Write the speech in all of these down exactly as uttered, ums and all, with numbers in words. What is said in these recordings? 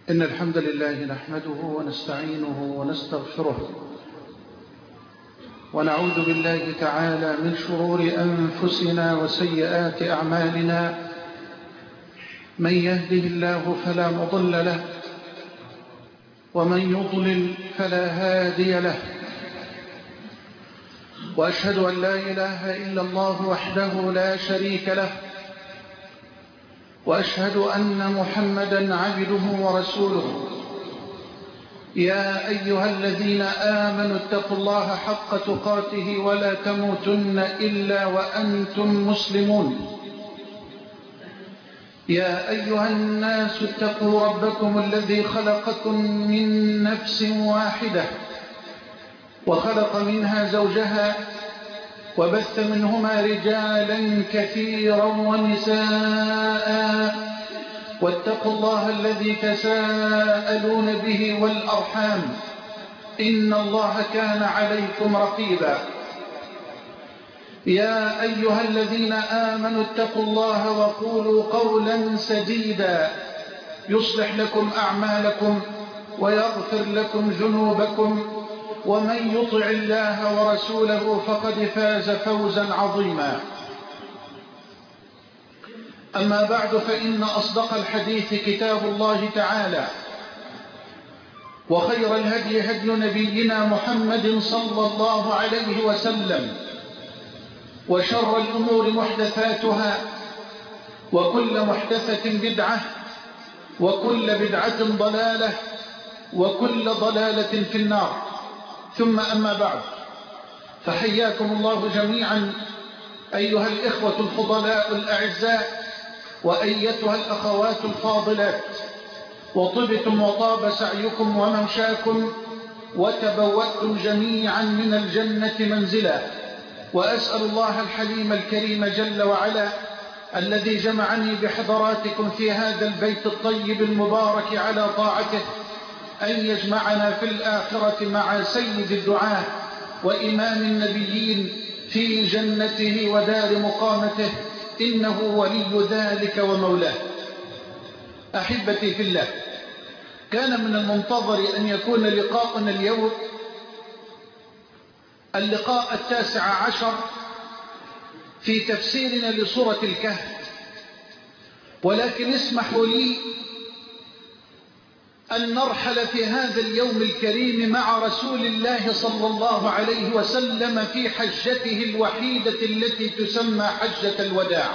إن الحمد لله نحمده ونستعينه ونستغفره ونعوذ بالله تعالى من شرور أنفسنا وسيئات أعمالنا. من يهده الله فلا مضل له ومن يضلل فلا هادي له، وأشهد أن لا إله إلا الله وحده لا شريك له، وأشهد أن محمدًا عبده ورسوله. يا أيها الذين آمنوا اتقوا الله حق تقاته ولا تموتن إلا وأنتم مسلمون. يا أيها الناس اتقوا ربكم الذي خلقكم من نفس واحدة وخلق منها زوجها وبث منهما رجالا كثيرا ونساء، واتقوا الله الذي تساءلون به والأرحام، إن الله كان عليكم رقيبا. يا أيها الذين آمنوا اتقوا الله وقولوا قولا سديدا يصلح لكم أعمالكم ويغفر لكم ذنوبكم، ومن يطع الله ورسوله فقد فاز فوزا عظيما. أما بعد، فإن أصدق الحديث كتاب الله تعالى، وخير الهدي هدي نبينا محمد صلى الله عليه وسلم، وشر الأمور محدثاتها، وكل محدثة بدعة، وكل بدعة ضلالة، وكل ضلالة في النار. ثم أما بعد، فحياكم الله جميعا أيها الإخوة الفضلاء الأعزاء، وأيتها الأخوات الفاضلات، وطبتم وطاب سعيكم وممشاكم، وتبوأتم جميعا من الجنة منزلا. وأسأل الله الحليم الكريم جل وعلا الذي جمعني بحضراتكم في هذا البيت الطيب المبارك على طاعته أن يجمعنا في الآخرة مع سيد الدعاة وإمام النبيين في جنته ودار مقامته، إنه ولي ذلك ومولاه. أحبتي في الله، كان من المنتظر أن يكون لقاؤنا اليوم اللقاء التاسع عشر في تفسيرنا لسورة الكهف، ولكن اسمحوا لي أن نرحل في هذا اليوم الكريم مع رسول الله صلى الله عليه وسلم في حجته الوحيدة التي تسمى حجة الوداع.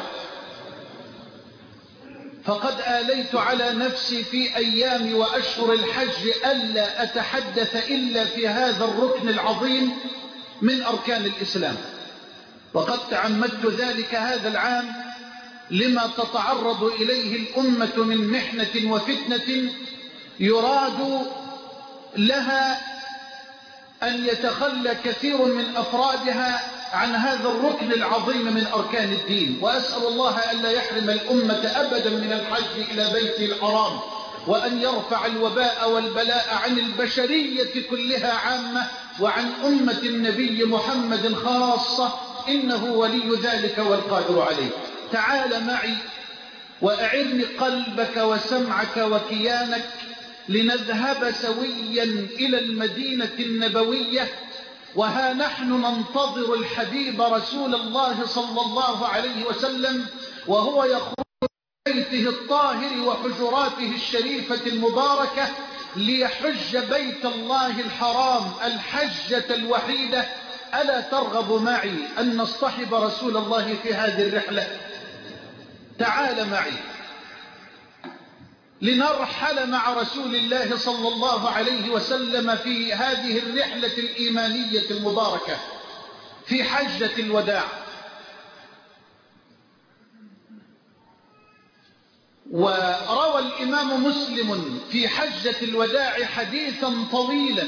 فقد آليت على نفسي في أيام وأشهر الحج ألا أتحدث إلا في هذا الركن العظيم من أركان الإسلام، وقد تعمدت ذلك هذا العام لما تتعرض إليه الأمة من محنة وفتنة يراد لها أن يتخلى كثير من أفرادها عن هذا الركن العظيم من أركان الدين. وأسأل الله ألا يحرم الأمة أبدا من الحج إلى بيته الحرام، وأن يرفع الوباء والبلاء عن البشرية كلها عامة، وعن أمة النبي محمد خاصة، إنه ولي ذلك والقادر عليه. تعال معي وأعرني قلبك وسمعك وكيانك لنذهب سويا إلى المدينة النبوية، وها نحن ننتظر الحبيب رسول الله صلى الله عليه وسلم وهو يخرج من بيته الطاهر وحجراته الشريفة المباركة ليحج بيت الله الحرام الحجة الوحيدة. ألا ترغب معي أن نصطحب رسول الله في هذه الرحلة؟ تعال معي لنرحل مع رسول الله صلى الله عليه وسلم في هذه الرحلة الإيمانية المباركة في حجة الوداع. وروى الإمام مسلم في حجة الوداع حديثا طويلا،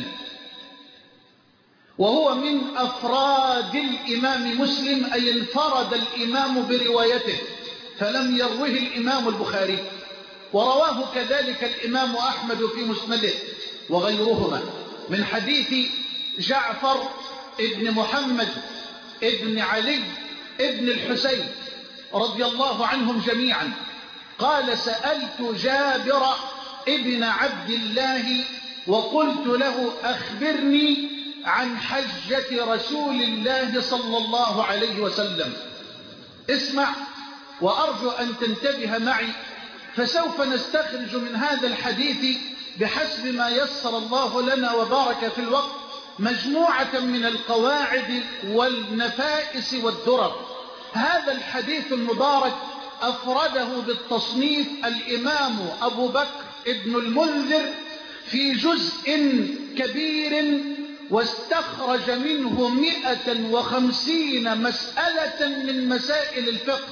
وهو من أفراد الإمام مسلم، أي انفرد الإمام بروايته فلم يروه الإمام البخاري، ورواه كذلك الإمام أحمد في مسنده وغيرهما من حديث جعفر ابن محمد ابن علي ابن الحسين رضي الله عنهم جميعا. قال: سألت جابر ابن عبد الله وقلت له أخبرني عن حجة رسول الله صلى الله عليه وسلم. اسمع وأرجو أن تنتبه معي، فسوف نستخرج من هذا الحديث بحسب ما يسر الله لنا وبارك في الوقت مجموعة من القواعد والنفائس والدرر. هذا الحديث المبارك أفرده بالتصنيف الإمام أبو بكر ابن المنذر في جزء كبير، واستخرج منه مئة وخمسين مسألة من مسائل الفقه.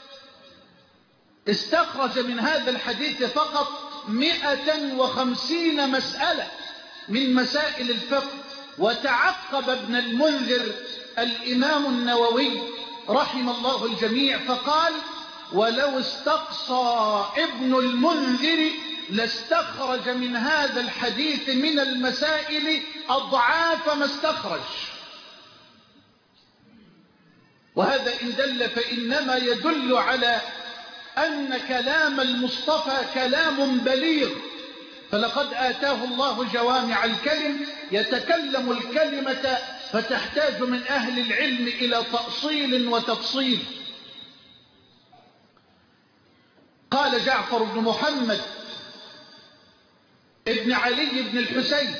استخرج من هذا الحديث فقط مئة وخمسين مسألة من مسائل الفقه. وتعقب ابن المنذر الإمام النووي رحم الله الجميع فقال: ولو استقصى ابن المنذر لاستخرج من هذا الحديث من المسائل أضعاف ما استخرج. وهذا إن دل فإنما يدل على أن كلام المصطفى كلام بليغ، فلقد آتاه الله جوامع الكلم، يتكلم الكلمة فتحتاج من أهل العلم إلى تأصيل وتفصيل. قال جعفر بن محمد ابن علي بن الحسين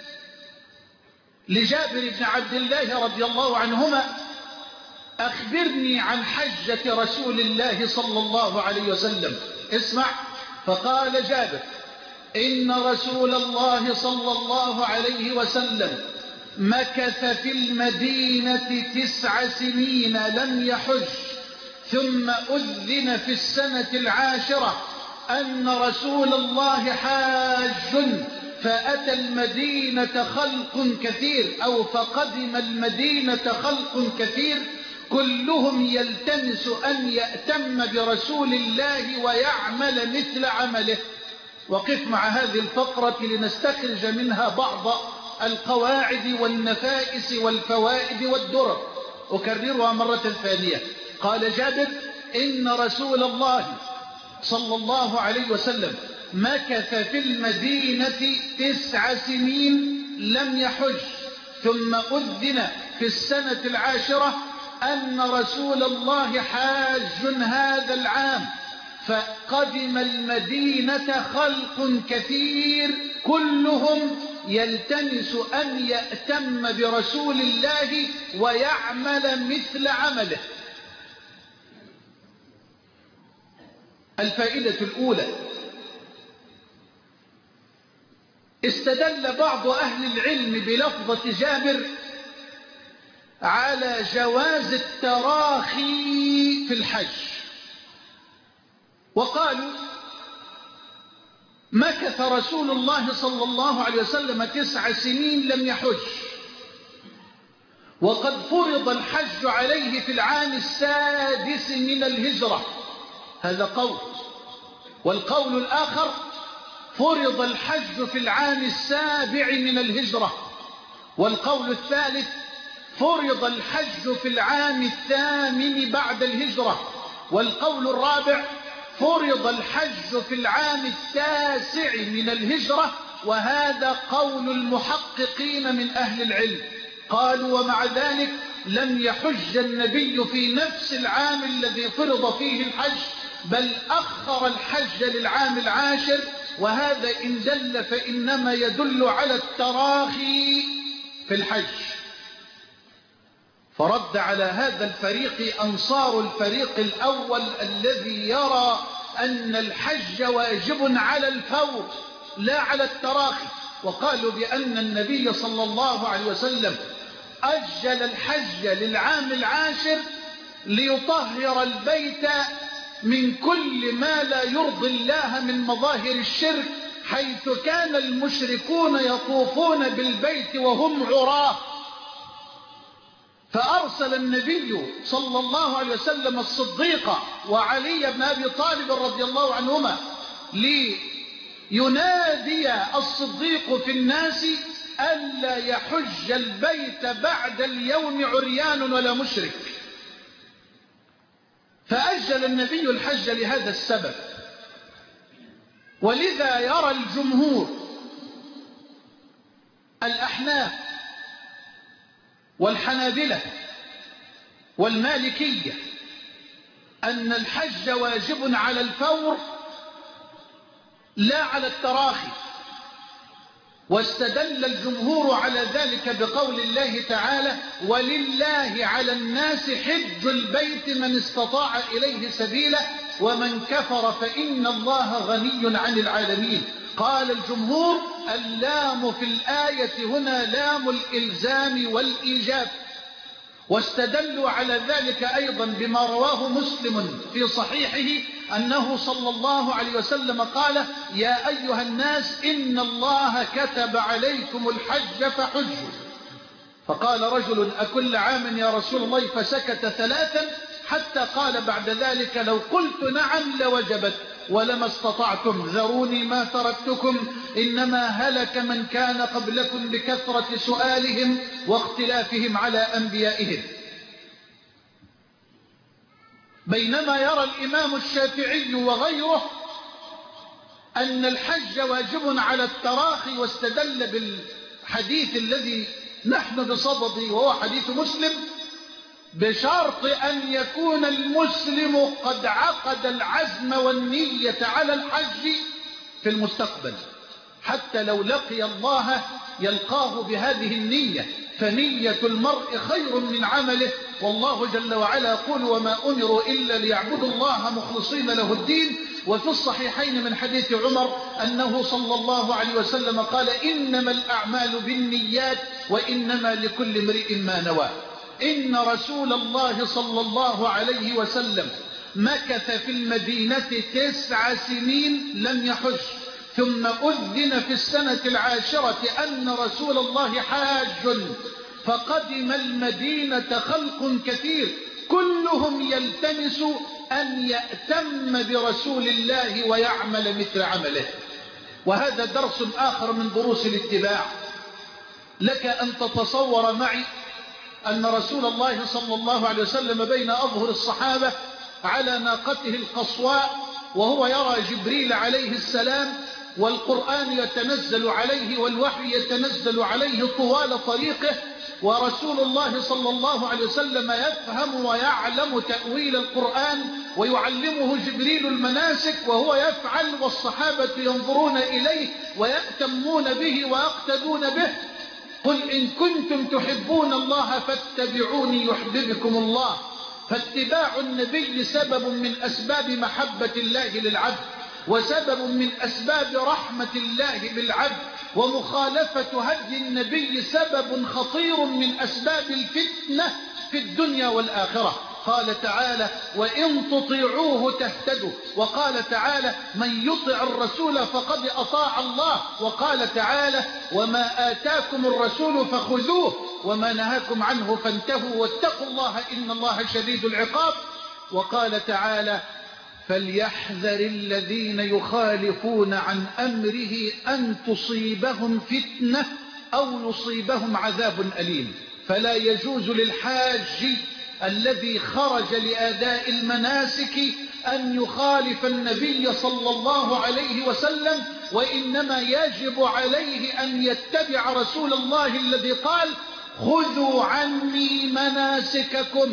لجابر بن عبد الله رضي الله عنهما: أخبرني عن حجة رسول الله صلى الله عليه وسلم. اسمع. فقال جابر: إن رسول الله صلى الله عليه وسلم مكث في المدينة تسع سنين لم يحج، ثم أذن في السنة العاشرة أن رسول الله حاج، فأتى المدينة خلق كثير، أو فقدم المدينة خلق كثير كلهم يلتمس أن يأتم برسول الله ويعمل مثل عمله. وقف مع هذه الفقرة لنستخرج منها بعض القواعد والنفائس والفوائد والدرر. أكررها مرة ثانية. قال جابر: إن رسول الله صلى الله عليه وسلم مكث في المدينة تسع سنين لم يحج، ثم أذن في السنة العاشرة أن رسول الله حاج هذا العام، فقدم المدينة خلق كثير كلهم يلتمس أن يأتم برسول الله ويعمل مثل عمله. الفائدة الأولى: استدل بعض أهل العلم بلفظة جابر على جواز التراخي في الحج، وقالوا: مكث رسول الله صلى الله عليه وسلم تسع سنين لم يحج، وقد فرض الحج عليه في العام السادس من الهجرة. هذا قول. والقول الآخر: فرض الحج في العام السابع من الهجرة. والقول الثالث: فرض الحج في العام الثامن بعد الهجرة. والقول الرابع: فرض الحج في العام التاسع من الهجرة. وهذا قول المحققين من أهل العلم. قالوا: ومع ذلك لم يحج النبي في نفس العام الذي فرض فيه الحج، بل أخر الحج للعام العاشر. وهذا إن دل فإنما يدل على التراخي في الحج. فرد على هذا الفريق أنصار الفريق الأول الذي يرى أن الحج واجب على الفور لا على التراخي، وقالوا بأن النبي صلى الله عليه وسلم أجل الحج للعام العاشر ليطهر البيت من كل ما لا يرضي الله من مظاهر الشرك، حيث كان المشركون يطوفون بالبيت وهم عراه. فأرسل النبي صلى الله عليه وسلم الصديق وعلي بن أبي طالب رضي الله عنهما لينادي الصديق في الناس ألا يحج البيت بعد اليوم عريان ولا مشرك. فأجل النبي الحج لهذا السبب. ولذا يرى الجمهور الأحناف والحنابلة والمالكية أن الحج واجب على الفور لا على التراخي، واستدل الجمهور على ذلك بقول الله تعالى: ولله على الناس حج البيت من استطاع إليه سبيلا ومن كفر فإن الله غني عن العالمين. قال الجمهور: اللام في الآية هنا لام الإلزام والإيجاب. واستدلوا على ذلك أيضا بما رواه مسلم في صحيحه أنه صلى الله عليه وسلم قال: يا أيها الناس إن الله كتب عليكم الحج فحجوا. فقال رجل: أكل عام يا رسول الله؟ فسكت ثلاثا حتى قال بعد ذلك: لو قلت نعم لوجبت ولما استطعتم، ذروني ما تركتكم، إنما هلك من كان قبلكم بكثرة سؤالهم واختلافهم على أنبيائهم. بينما يرى الإمام الشافعي وغيره أن الحج واجب على التراخي، واستدل بالحديث الذي نحن بصدده وهو حديث مسلم، بشرط أن يكون المسلم قد عقد العزم والنية على الحج في المستقبل، حتى لو لقي الله يلقاه بهذه النية، فنية المرء خير من عمله. والله جل وعلا يقول: وما أمروا إلا ليعبدوا الله مخلصين له الدين. وفي الصحيحين من حديث عمر أنه صلى الله عليه وسلم قال: إنما الأعمال بالنيات وإنما لكل امرئ ما نوى. إن رسول الله صلى الله عليه وسلم مكث في المدينة تسع سنين لم يحج، ثم أذن في السنة العاشرة أن رسول الله حاج، فقدم المدينة خلق كثير كلهم يلتمس أن يأتم برسول الله ويعمل مثل عمله. وهذا درس آخر من دروس الاتباع. لك أن تتصور معي أن رسول الله صلى الله عليه وسلم بين أظهر الصحابة على ناقته القصواء، وهو يرى جبريل عليه السلام، والقرآن يتنزل عليه والوحي يتنزل عليه طوال طريقه، ورسول الله صلى الله عليه وسلم يفهم ويعلم تأويل القرآن ويعلمه جبريل المناسك وهو يفعل، والصحابة ينظرون إليه ويأتمون به ويقتدون به. قل إن كنتم تحبون الله فاتبعوني يحببكم الله. فاتباع النبي سبب من أسباب محبة الله للعبد، وسبب من أسباب رحمة الله بالعبد، ومخالفة هدي النبي سبب خطير من أسباب الفتنة في الدنيا والآخرة. قال تعالى: وإن تطيعوه تهتدوا. وقال تعالى: من يطع الرسول فقد أطاع الله. وقال تعالى: وما آتاكم الرسول فخذوه وما نهاكم عنه فانتهوا واتقوا الله إن الله شديد العقاب. وقال تعالى: فليحذر الذين يخالفون عن أمره أن تصيبهم فتنة أو يصيبهم عذاب أليم. فلا يجوز للحاج الذي خرج لأداء المناسك أن يخالف النبي صلى الله عليه وسلم، وإنما يجب عليه أن يتبع رسول الله الذي قال: خذوا عني مناسككم.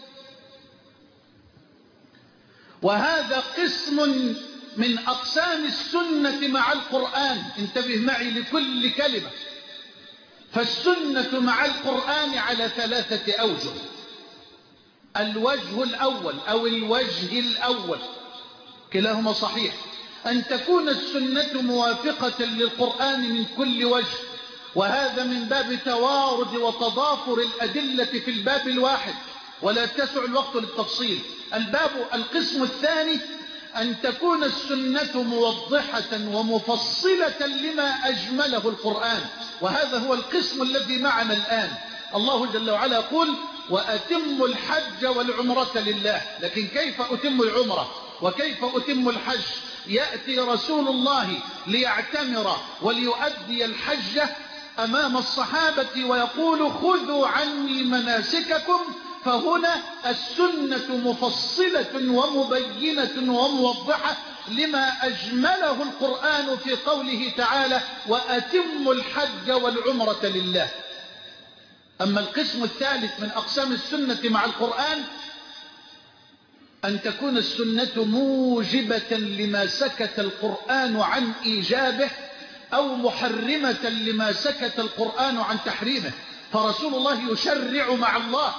وهذا قسم من أقسام السنة مع القرآن. انتبه معي لكل كلمة. فالسنة مع القرآن على ثلاثة أوجه. الوجه الأول أو الوجه الأول كلاهما صحيح، أن تكون السنة موافقة للقرآن من كل وجه، وهذا من باب توارد وتضافر الأدلة في الباب الواحد، ولا تسع الوقت للتفصيل. الباب القسم الثاني أن تكون السنة موضحة ومفصلة لما أجمله القرآن، وهذا هو القسم الذي معنا الآن. الله جل وعلا يقول: وأتم الحج والعمرة لله. لكن كيف أتم العمرة وكيف أتم الحج؟ يأتي رسول الله ليعتمر وليؤدي الحج أمام الصحابة ويقول: خذوا عني مناسككم. فهنا السنة مفصلة ومبينة وموضحة لما أجمله القرآن في قوله تعالى وأتموا الحج والعمرة لله. أما القسم الثالث من أقسام السنة مع القرآن أن تكون السنة موجبة لما سكت القرآن عن إيجابه أو محرمة لما سكت القرآن عن تحريمه. فرسول الله يشرع مع الله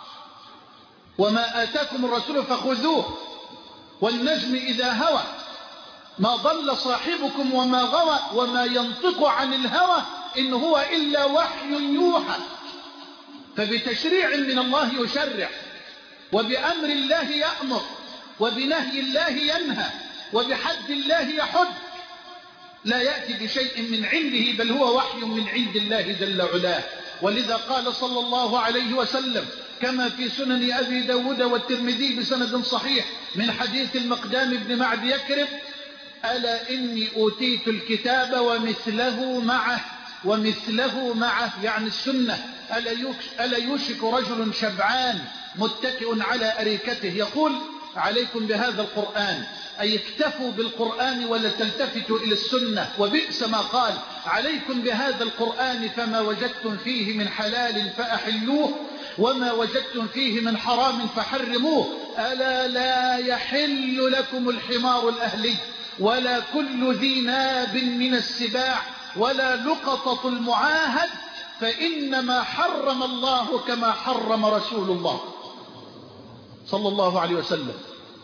وما آتاكم الرسول فخذوه والنجم إذا هوى ما ضل صاحبكم وما غوى وما ينطق عن الهوى إن هو إلا وحي يوحى. فبتشريع من الله يشرع وبأمر الله يأمر وبنهي الله ينهى وبحد الله يحد. لا يأتي بشيء من عنده بل هو وحي من عند الله جل علاه. ولذا قال صلى الله عليه وسلم كما في سنن أبي داود والترمذي بسند صحيح من حديث المقدام بن معد يكرم ألا إني أوتيت الكتاب ومثله معه ومثله معه يعني السنة. ألا يوشك رجل شبعان متكئ على أريكته يقول عليكم بهذا القرآن أي اكتفوا بالقرآن ولا تلتفتوا إلى السنة. وبئس ما قال عليكم بهذا القرآن فما وجدتم فيه من حلال فأحلوه وما وجدتم فيه من حرام فحرموه. ألا لا يحل لكم الحمار الأهلي ولا كل ذي ناب من السباع ولا لقطة المعاهد فإنما حرم الله كما حرم رسول الله صلى الله عليه وسلم.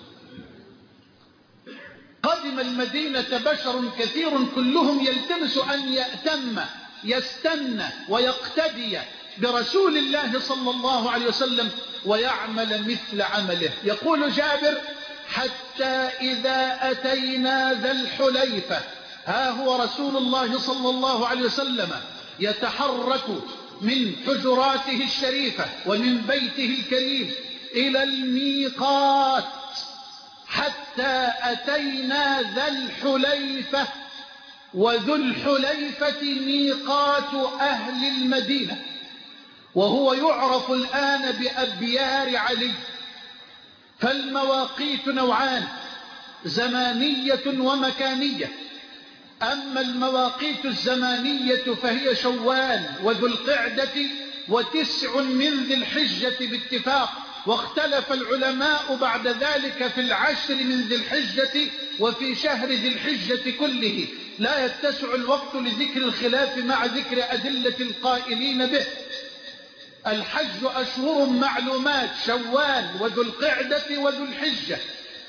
قدم المدينة بشر كثير كلهم يلتمس أن يأتم يستنى ويقتدي برسول الله صلى الله عليه وسلم ويعمل مثل عمله. يقول جابر حتى إذا أتينا ذا الحليفة ها هو رسول الله صلى الله عليه وسلم يتحرك من حجراته الشريفة ومن بيته الكريم إلى الميقات حتى أتينا ذا الحليفة وذو الحليفة ميقات أهل المدينة وهو يعرف الآن بأبيار علي. فالمواقيت نوعان زمانية ومكانية. أما المواقيت الزمانية فهي شوال وذو القعدة وتسع من ذي الحجة باتفاق. واختلف العلماء بعد ذلك في العشر من ذي الحجة وفي شهر ذي الحجة كله. لا يتسع الوقت لذكر الخلاف مع ذكر أدلة القائلين به. الحج أشهر معلومات شوال وذو القعدة وذو الحجة.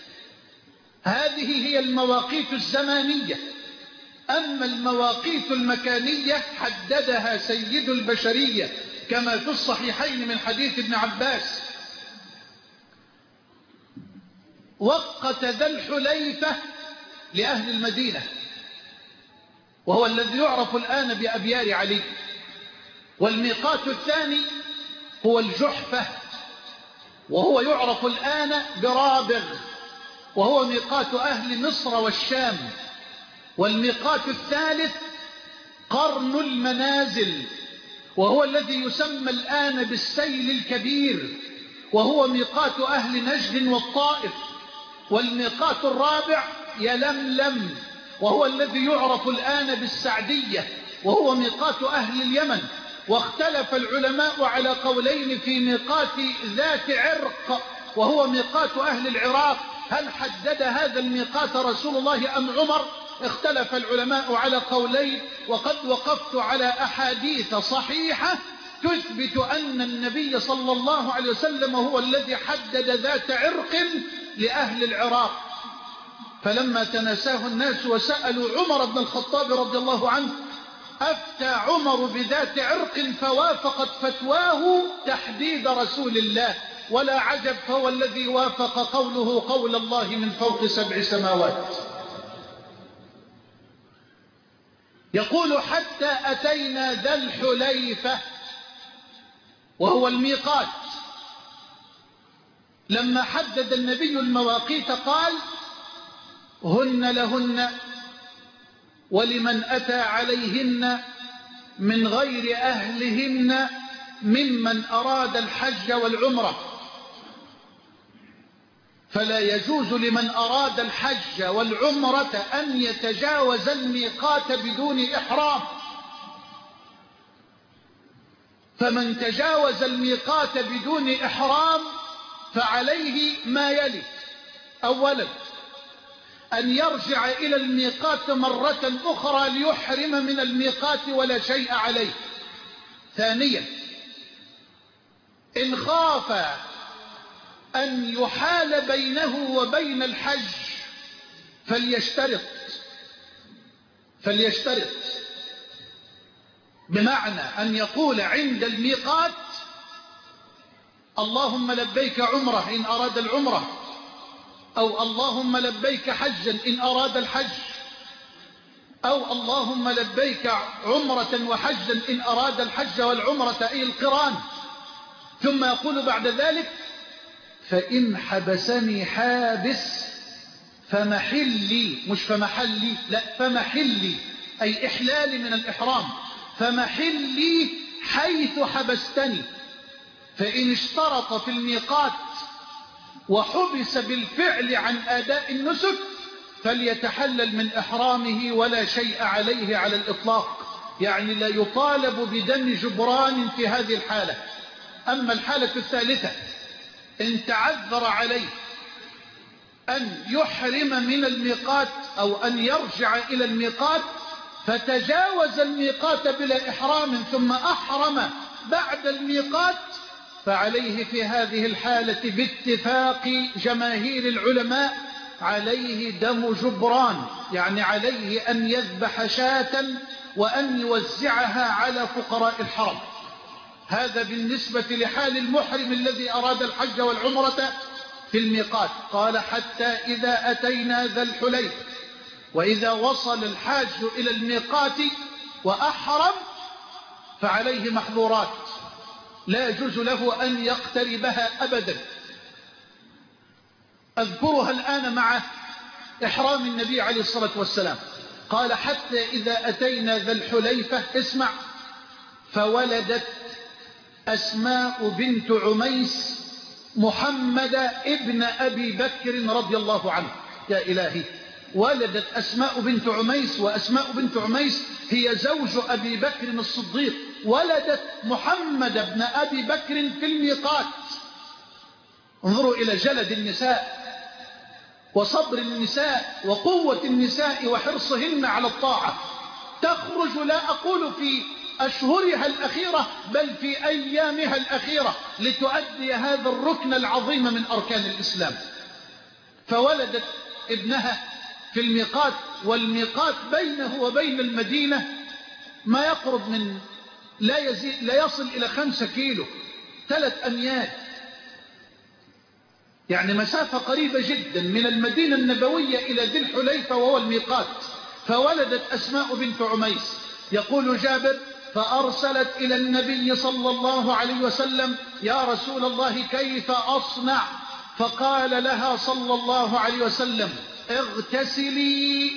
هذه هي المواقيت الزمانية. أما المواقيت المكانية حددها سيد البشرية كما في الصحيحين من حديث ابن عباس وقت ذا الحليفة لأهل المدينة وهو الذي يعرف الآن بأبيار علي. والميقات الثاني هو الجحفة وهو يعرف الآن برابغ وهو ميقات أهل مصر والشام. والميقات الثالث قرن المنازل وهو الذي يسمى الآن بالسيل الكبير وهو ميقات أهل نجد والطائف. والميقات الرابع يلملم وهو الذي يعرف الآن بالسعدية وهو ميقات أهل اليمن. واختلف العلماء على قولين في ميقات ذات عرق وهو ميقات أهل العراق. هل حدد هذا الميقات رسول الله أم عمر؟ اختلف العلماء على قولين وقد وقفت على أحاديث صحيحة تثبت أن النبي صلى الله عليه وسلم هو الذي حدد ذات عرق لأهل العراق. فلما تناساه الناس وسألوا عمر بن الخطاب رضي الله عنه أفتى عمر بذات عرق فوافقت فتواه تحديد رسول الله. ولا عجب فهو الذي وافق قوله قول الله من فوق سبع سماوات. يقول حتى أتينا ذا الحليفة وهو الميقات. لما حدد النبي المواقيت قال هن لهن ولمن أتى عليهن من غير أهلهن ممن أراد الحج والعمرة. فلا يجوز لمن أراد الحج والعمرة أن يتجاوز الميقات بدون إحرام. فمن تجاوز الميقات بدون إحرام فعليه ما يلي: أولا أن يرجع إلى الميقات مرة أخرى ليحرم من الميقات ولا شيء عليه. ثانيا إن خاف أن يحال بينه وبين الحج فليشترط فليشترط بمعنى أن يقول عند الميقات: اللهم لبيك عمرة إن أراد العمرة، أو اللهم لبيك حجا إن أراد الحج، أو اللهم لبيك عمرة وحجا إن أراد الحج والعمرة أي القران. ثم يقول بعد ذلك: فإن حبسني حابس فمحلي، مش فمحلي، لا فمحلي أي إحلالي من الإحرام، فمحلي حيث حبستني. فإن اشترط في الميقات وحبس بالفعل عن أداء النسك فليتحلل من إحرامه ولا شيء عليه على الإطلاق، يعني لا يطالب بدم جبران في هذه الحالة. أما الحالة الثالثة إن تعذر عليه أن يحرم من الميقات أو أن يرجع إلى الميقات فتجاوز الميقات بلا إحرام ثم أحرم بعد الميقات، فعليه في هذه الحالة باتفاق جماهير العلماء عليه دم جبران، يعني عليه أن يذبح شاة وأن يوزعها على فقراء الحرم. هذا بالنسبة لحال المحرم الذي أراد الحج والعمرة في الميقات. قال: حتى إذا أتينا ذا الحليفة، وإذا وصل الحاج إلى الميقات وأحرم فعليه محظورات لا يجوز له أن يقتربها أبدا. أذكرها الآن مع إحرام النبي عليه الصلاة والسلام. قال: حتى إذا أتينا ذا الحليفة، اسمع: فولدت أسماء بنت عميس محمد ابن أبي بكر رضي الله عنه. يا إلهي، ولدت أسماء بنت عميس، وأسماء بنت عميس هي زوج أبي بكر الصديق، ولدت محمد بن أبي بكر في الميقات. انظروا إلى جلد النساء وصبر النساء وقوة النساء وحرصهن على الطاعة. تخرج لا أقول في أشهرها الأخيرة بل في أيامها الأخيرة لتؤدي هذا الركن العظيم من أركان الإسلام. فولدت ابنها في الميقات، والميقات بينه وبين المدينة ما يقرب من لا, يزيد لا يصل إلى خمسة كيلو، ثلاث أميال، يعني مسافة قريبة جدا من المدينة النبوية إلى ذي الحليفة وهو الميقات. فولدت أسماء بنت عميس. يقول جابر: فأرسلت إلى النبي صلى الله عليه وسلم: يا رسول الله كيف أصنع؟ فقال لها صلى الله عليه وسلم: اغتسلي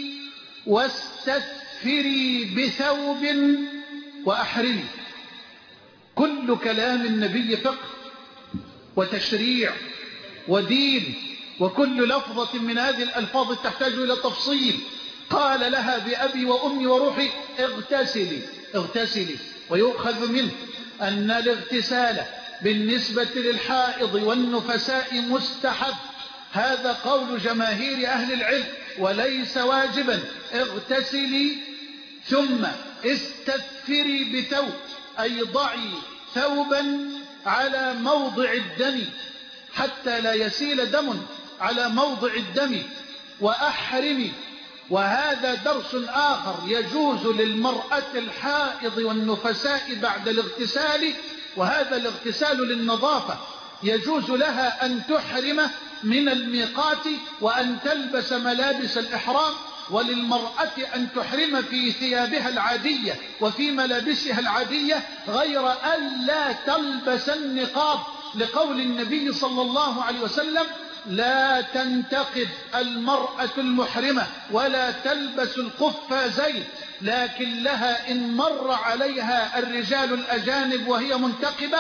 واستثفري بثوب وأحرمي. كل كلام النبي فقه وتشريع ودين، وكل لفظة من هذه الألفاظ تحتاج إلى تفصيل. قال لها بأبي وأمي وروحي: اغتسلي اغتسلي. ويؤخذ منه أن الاغتسال بالنسبة للحائض والنفساء مستحب، هذا قول جماهير أهل العلم، وليس واجبا. اغتسلي ثم استثفري بثوب، أي ضعي ثوبا على موضع الدم حتى لا يسيل دم على موضع الدم، وأحرمي. وهذا درس آخر: يجوز للمرأة الحائض والنفساء بعد الاغتسال، وهذا الاغتسال للنظافة، يجوز لها أن تحرم من الميقات وأن تلبس ملابس الإحرام، وللمرأة أن تحرم في ثيابها العادية وفي ملابسها العادية، غير أن لا تلبس النقاب، لقول النبي صلى الله عليه وسلم: لا تنتقب المرأة المحرمة ولا تلبس القفازين، لكن لها إن مر عليها الرجال الأجانب وهي منتقبة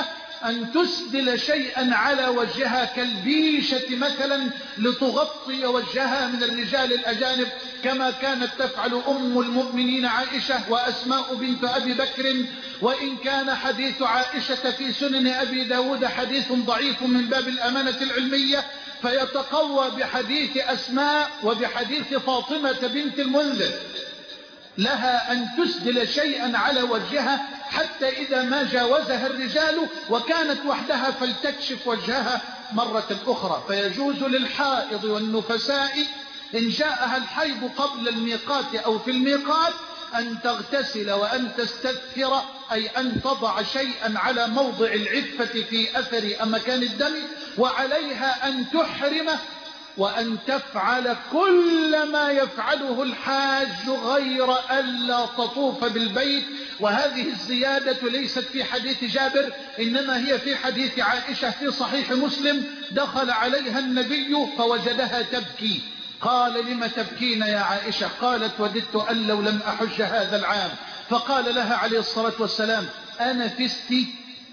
أن تسدل شيئا على وجهها كالبيشة مثلا لتغطي وجهها من الرجال الأجانب، كما كانت تفعل أم المؤمنين عائشة وأسماء بنت أبي بكر. وإن كان حديث عائشة في سنن أبي داود حديث ضعيف من باب الأمانة العلمية، فيتقوى بحديث أسماء وبحديث فاطمة بنت المنذر. لها أن تسدل شيئا على وجهها حتى إذا ما جاوزها الرجال وكانت وحدها فلتكشف وجهها مرة أخرى. فيجوز للحائض والنفساء إن جاءها الحيض قبل الميقات أو في الميقات أن تغتسل وأن تستثر، أي أن تضع شيئا على موضع العفة في أثر مكان الدم، وعليها أن تحرم وأن تفعل كل ما يفعله الحاج غير ألا تطوف بالبيت. وهذه الزيادة ليست في حديث جابر، إنما هي في حديث عائشة في صحيح مسلم. دخل عليها النبي فوجدها تبكي، قال: لم تبكين يا عائشة؟ قالت: وددت أن لو لم أحج هذا العام. فقال لها عليه الصلاة والسلام: أنفستي؟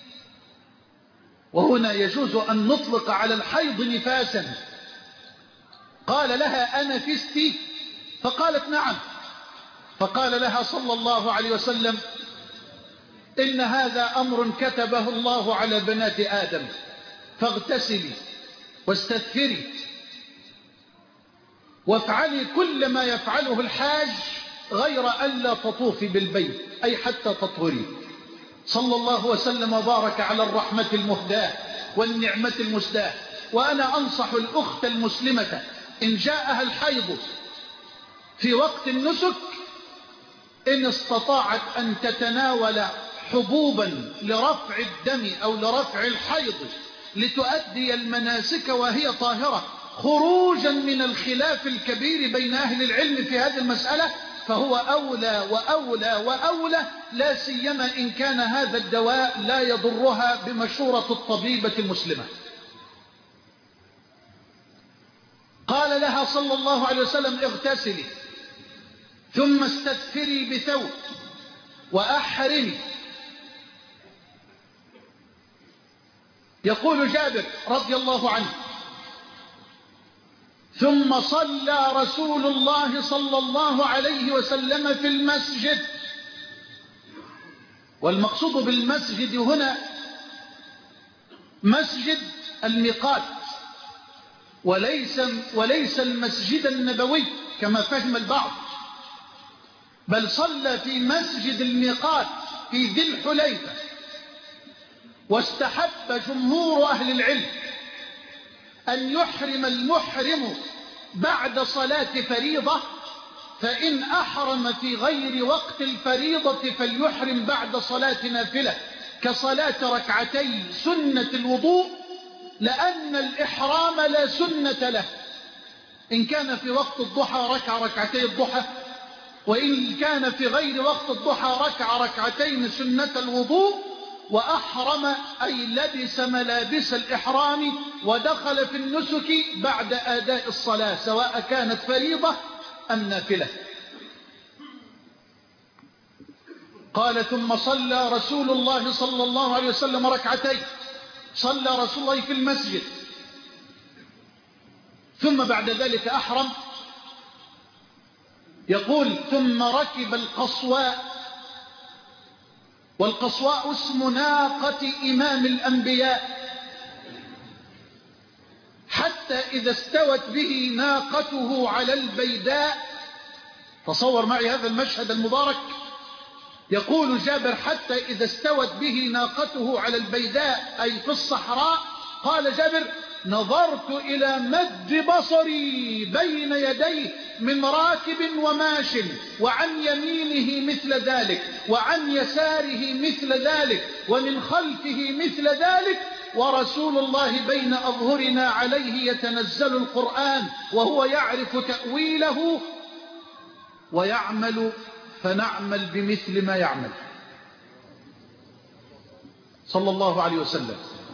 وهنا يجوز أن نطلق على الحيض نفاسا. قال لها: أنفستي؟ فقالت: نعم. فقال لها صلى الله عليه وسلم: إن هذا أمر كتبه الله على بنات آدم، فاغتسلي واستثفري وافعلي كل ما يفعله الحاج غير ألا تطوفي بالبيت، أي حتى تطهري. صلى الله وسلم وبارك على الرحمة المهداة والنعمة المسداة. وأنا أنصح الأخت المسلمة إن جاءها الحيض في وقت النسك، إن استطاعت أن تتناول حبوبا لرفع الدم أو لرفع الحيض لتؤدي المناسك وهي طاهرة، خروجا من الخلاف الكبير بين أهل العلم في هذه المسألة، فهو أولى وأولى وأولى، لا سيما إن كان هذا الدواء لا يضرها بمشورة الطبيبة المسلمة. قال لها صلى الله عليه وسلم: اغتسلي ثم استثفري بثوب وأحرمي. يقول جابر رضي الله عنه: ثم صلى رسول الله صلى الله عليه وسلم في المسجد. والمقصود بالمسجد هنا مسجد الميقات، وليس, وليس المسجد النبوي كما فهم البعض، بل صلى في مسجد الميقات في ذي الحليفة. واستحب جمهور أهل العلم أن يحرم المحرم بعد صلاة فريضة، فإن أحرم في غير وقت الفريضة فليحرم بعد صلاة نافلة كصلاة ركعتي سنة الوضوء، لأن الإحرام لا سنة له. إن كان في وقت الضحى ركع ركعتي الضحى، وإن كان في غير وقت الضحى ركع ركعتين سنة الوضوء. وأحرم أي لبس ملابس الإحرام ودخل في النسك بعد أداء الصلاة، سواء كانت فريضة أم نافلة. قال: ثم صلى رسول الله صلى الله عليه وسلم ركعتين. صلى رسول الله في المسجد، ثم بعد ذلك أحرم. يقول: ثم ركب القصواء. والقصواء اسم ناقة إمام الأنبياء، حتى إذا استوت به ناقته على البيداء. تصور معي هذا المشهد المبارك. يقول جابر: حتى إذا استوت به ناقته على البيداء، أي في الصحراء. قال جابر: نظرت إلى مد بصري بين يديه من راكب وماش، وعن يمينه مثل ذلك، وعن يساره مثل ذلك، ومن خلفه مثل ذلك، ورسول الله بين أظهرنا عليه يتنزل القرآن وهو يعرف تأويله ويعمل، فنعمل بمثل ما يعمل صلى الله عليه وسلم.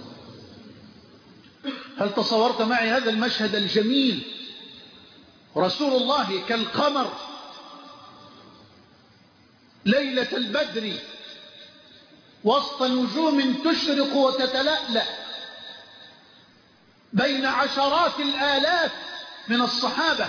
هل تصورت معي هذا المشهد الجميل؟ رسول الله كالقمر ليلة البدر، وسط نجوم تشرق وتتلألأ بين عشرات الآلاف من الصحابة.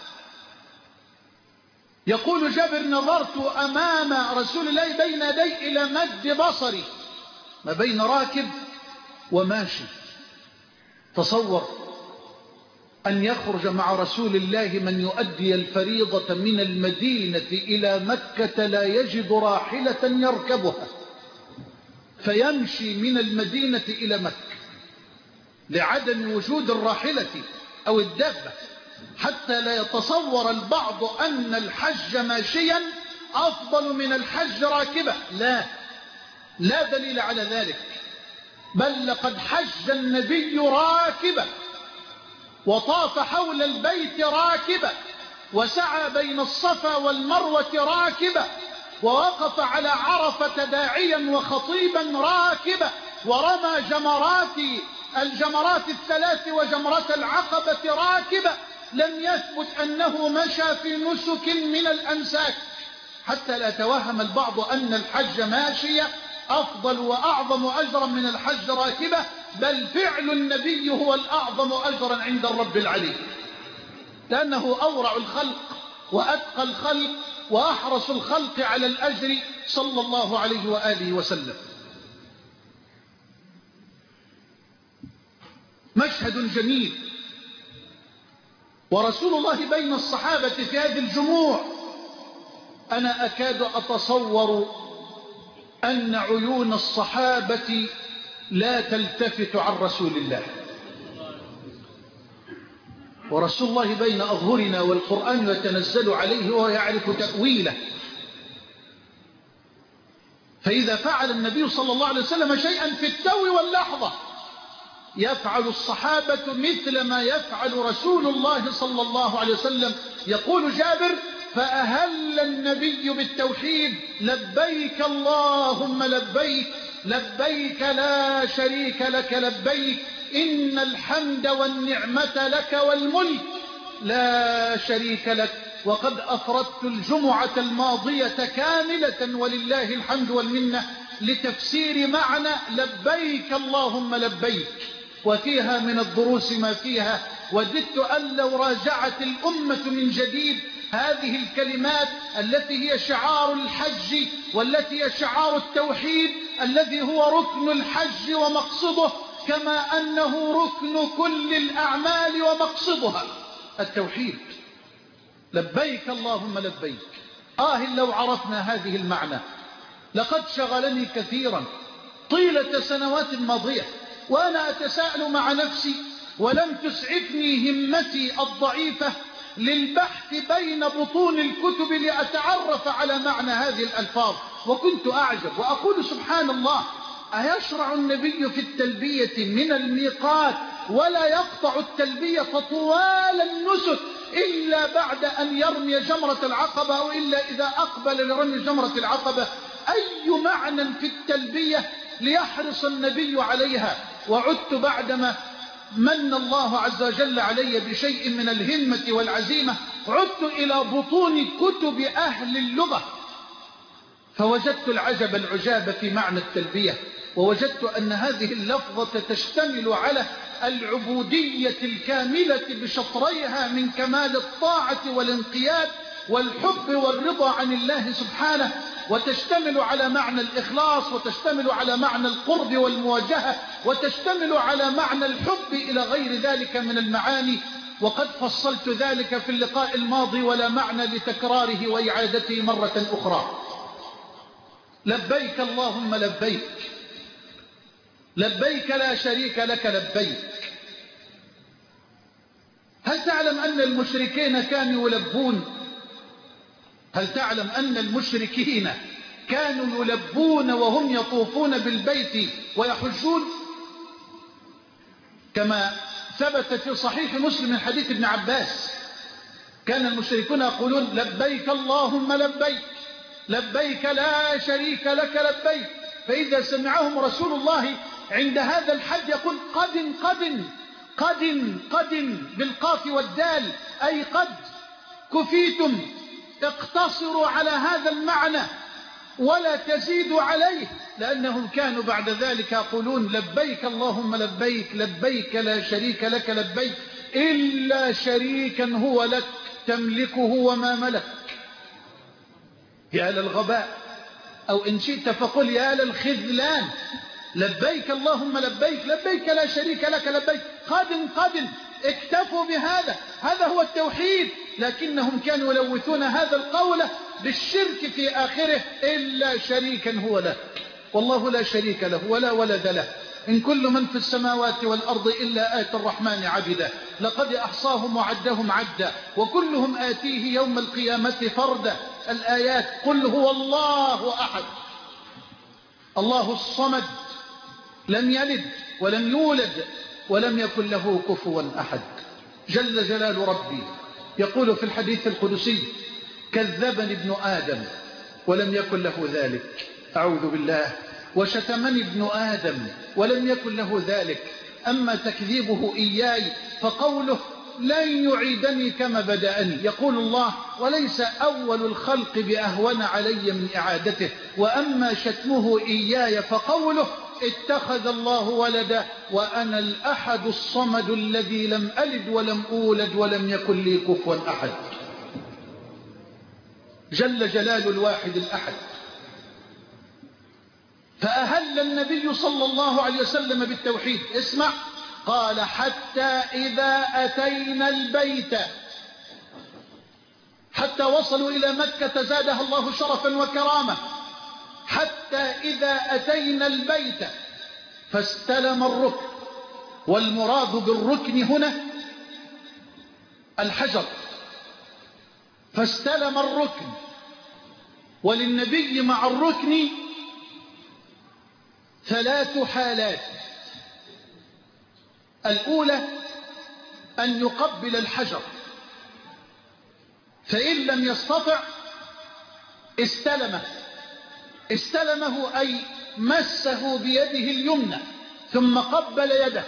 يقول جابر: نظرت أمام رسول الله بين يدي إلى مد بصري، ما بين راكب وماشي. تصور أن يخرج مع رسول الله من يؤدي الفريضة من المدينة إلى مكة لا يجد راحلة يركبها، فيمشي من المدينة إلى مكة لعدم وجود الراحلة أو الدابة، حتى لا يتصور البعض أن الحج ماشيا أفضل من الحج راكبا. لا، لا دليل على ذلك، بل لقد حج النبي راكبا، وطاف حول البيت راكبا، وسعى بين الصفا والمروة راكبا، ووقف على عرفة داعيا وخطيبا راكبا، ورمى جمرات الجمرات الثلاث وجمرة العقبة راكبا. لم يثبت أنه مشى في نسك من الأنساك، حتى لا يتوهم البعض أن الحج ماشية أفضل وأعظم أجرا من الحج راكبة، بل فعل النبي هو الأعظم أجرا عند الرب العلي، لأنه أورع الخلق وأتقى الخلق وأحرص الخلق على الأجر صلى الله عليه وآله وسلم. مشهد جميل، ورسول الله بين الصحابة في هذه الجموع. أنا أكاد أتصور أن عيون الصحابة لا تلتفت عن رسول الله، ورسول الله بين أظهرنا والقرآن يتنزل عليه وهو يعرف تأويله. فإذا فعل النبي صلى الله عليه وسلم شيئا في التو واللحظة، يفعل الصحابة مثل ما يفعل رسول الله صلى الله عليه وسلم. يقول جابر: فأهل النبي بالتوحيد: لبيك اللهم لبيك، لبيك لا شريك لك لبيك، إن الحمد والنعمة لك والملك لا شريك لك. وقد أفردت الجمعة الماضية كاملة ولله الحمد والمنة لتفسير معنى لبيك اللهم لبيك، وفيها من الدروس ما فيها. وددت أن لو راجعت الأمة من جديد هذه الكلمات التي هي شعار الحج، والتي هي شعار التوحيد الذي هو ركن الحج ومقصده، كما أنه ركن كل الأعمال ومقصدها التوحيد. لبيك اللهم لبيك. آه لو عرفنا هذه المعنى لقد شغلني كثيرا طيلة سنوات ماضية، وأنا أتساءل مع نفسي، ولم تسعفني همتي الضعيفة للبحث بين بطون الكتب لأتعرف على معنى هذه الألفاظ. وكنت أعجب وأقول: سبحان الله، أيشرع النبي في التلبية من الميقات ولا يقطع التلبية طوال النسك إلا بعد أن يرمي جمرة العقبة، أو إلا إذا أقبل لرمي جمرة العقبة؟ أي معنى في التلبية ليحرص النبي عليها؟ وعدت بعدما من الله عز وجل علي بشيء من الهمة والعزيمة، عدت إلى بطون كتب أهل اللغة، فوجدت العجب العجاب في معنى التلبية، ووجدت أن هذه اللفظة تشتمل على العبودية الكاملة بشطريها من كمال الطاعة والانقياد والحب والرضا عن الله سبحانه، وتشتمل على معنى الإخلاص، وتشتمل على معنى القرب والمواجهة، وتشتمل على معنى الحب إلى غير ذلك من المعاني. وقد فصلت ذلك في اللقاء الماضي، ولا معنى لتكراره وإعادته مرة أخرى. لبيك اللهم لبيك، لبيك لا شريك لك لبيك. هل تعلم أن المشركين كانوا يلبون؟ هل تعلم أن المشركين كانوا يلبون وهم يطوفون بالبيت ويحجون؟ كما ثبت في صحيح مسلم من حديث ابن عباس، كان المشركون يقولون: لبيك اللهم لبيك، لبيك لا شريك لك لبيك. فإذا سمعهم رسول الله عند هذا الحد يقول: قد قد قد قد بالقاف والدال، أي قد كفيتم، اقتصروا على هذا المعنى، ولا تزيد عليه، لأنهم كانوا بعد ذلك يقولون لبيك اللهم لبيك، لبيك لا شريك لك لبيك، إلا شريكا هو لك تملكه وما ملك. يا للغباء، أو إن شئت فقل يا للخذلان. لبيك اللهم لبيك، لبيك لا شريك لك لبيك، قد قد اكتفوا بهذا، هذا هو التوحيد. لكنهم كانوا يلوثون هذا القول بالشرك في آخره، إلا شريكا هو له، والله لا شريك له ولا ولد له. إن كل من في السماوات والأرض إلا آتي الرحمن عبدا، لقد أحصاهم وعدهم عدا، وكلهم آتيه يوم القيامة فردا. الآيات: قل هو الله أحد الله الصمد لم يلد ولم يولد ولم يكن له كفوا أحد. جل جلال ربي يقول في الحديث القدسي: كذبني ابن آدم ولم يكن له ذلك، أعوذ بالله، وشتمني ابن آدم ولم يكن له ذلك. أما تكذيبه إياي فقوله: لن يعيدني كما بدأني. يقول الله: وليس أول الخلق بأهون علي من إعادته. وأما شتمه إياي فقوله: اتخذ الله ولدا وأنا الأحد الصمد الذي لم ألد ولم أولد ولم يكن لي كفوا أحد. جل جلال الواحد الأحد. فأهل النبي صلى الله عليه وسلم بالتوحيد. اسمع، قال: حتى إذا أتينا البيت، حتى وصلوا إلى مكة زادها الله شرفا وكرامة. حتى إذا أتينا البيت فاستلم الركن، والمراد بالركن هنا الحجر. فاستلم الركن، وللنبي مع الركن ثلاث حالات. الأولى أن يقبل الحجر، فإن لم يستطع استلمه. استلمه أي مسه بيده اليمنى ثم قبل يده،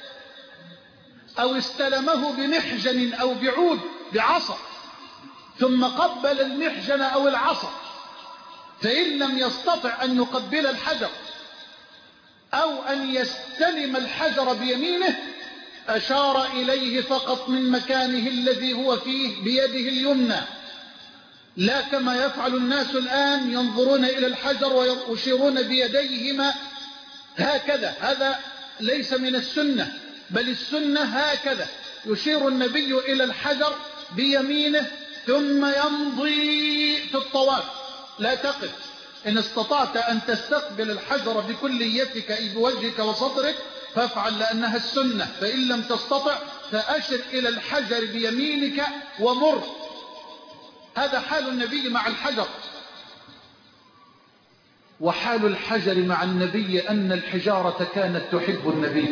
أو استلمه بمحجن أو بعود بعصا ثم قبل المحجن أو العصا. فإن لم يستطع أن يقبل الحجر أو أن يستلم الحجر بيمينه، أشار إليه فقط من مكانه الذي هو فيه بيده اليمنى، لا كما يفعل الناس الآن، ينظرون إلى الحجر ويشيرون بيديهما هكذا. هذا ليس من السنة، بل السنة هكذا: يشير النبي إلى الحجر بيمينه ثم يمضي في الطواف. لا تقف. إن استطعت أن تستقبل الحجر بكليتك أي بوجهك وصدرك فافعل، لأنها السنة. فإن لم تستطع فأشر إلى الحجر بيمينك ومر. هذا حال النبي مع الحجر. وحال الحجر مع النبي أن الحجارة كانت تحب النبي.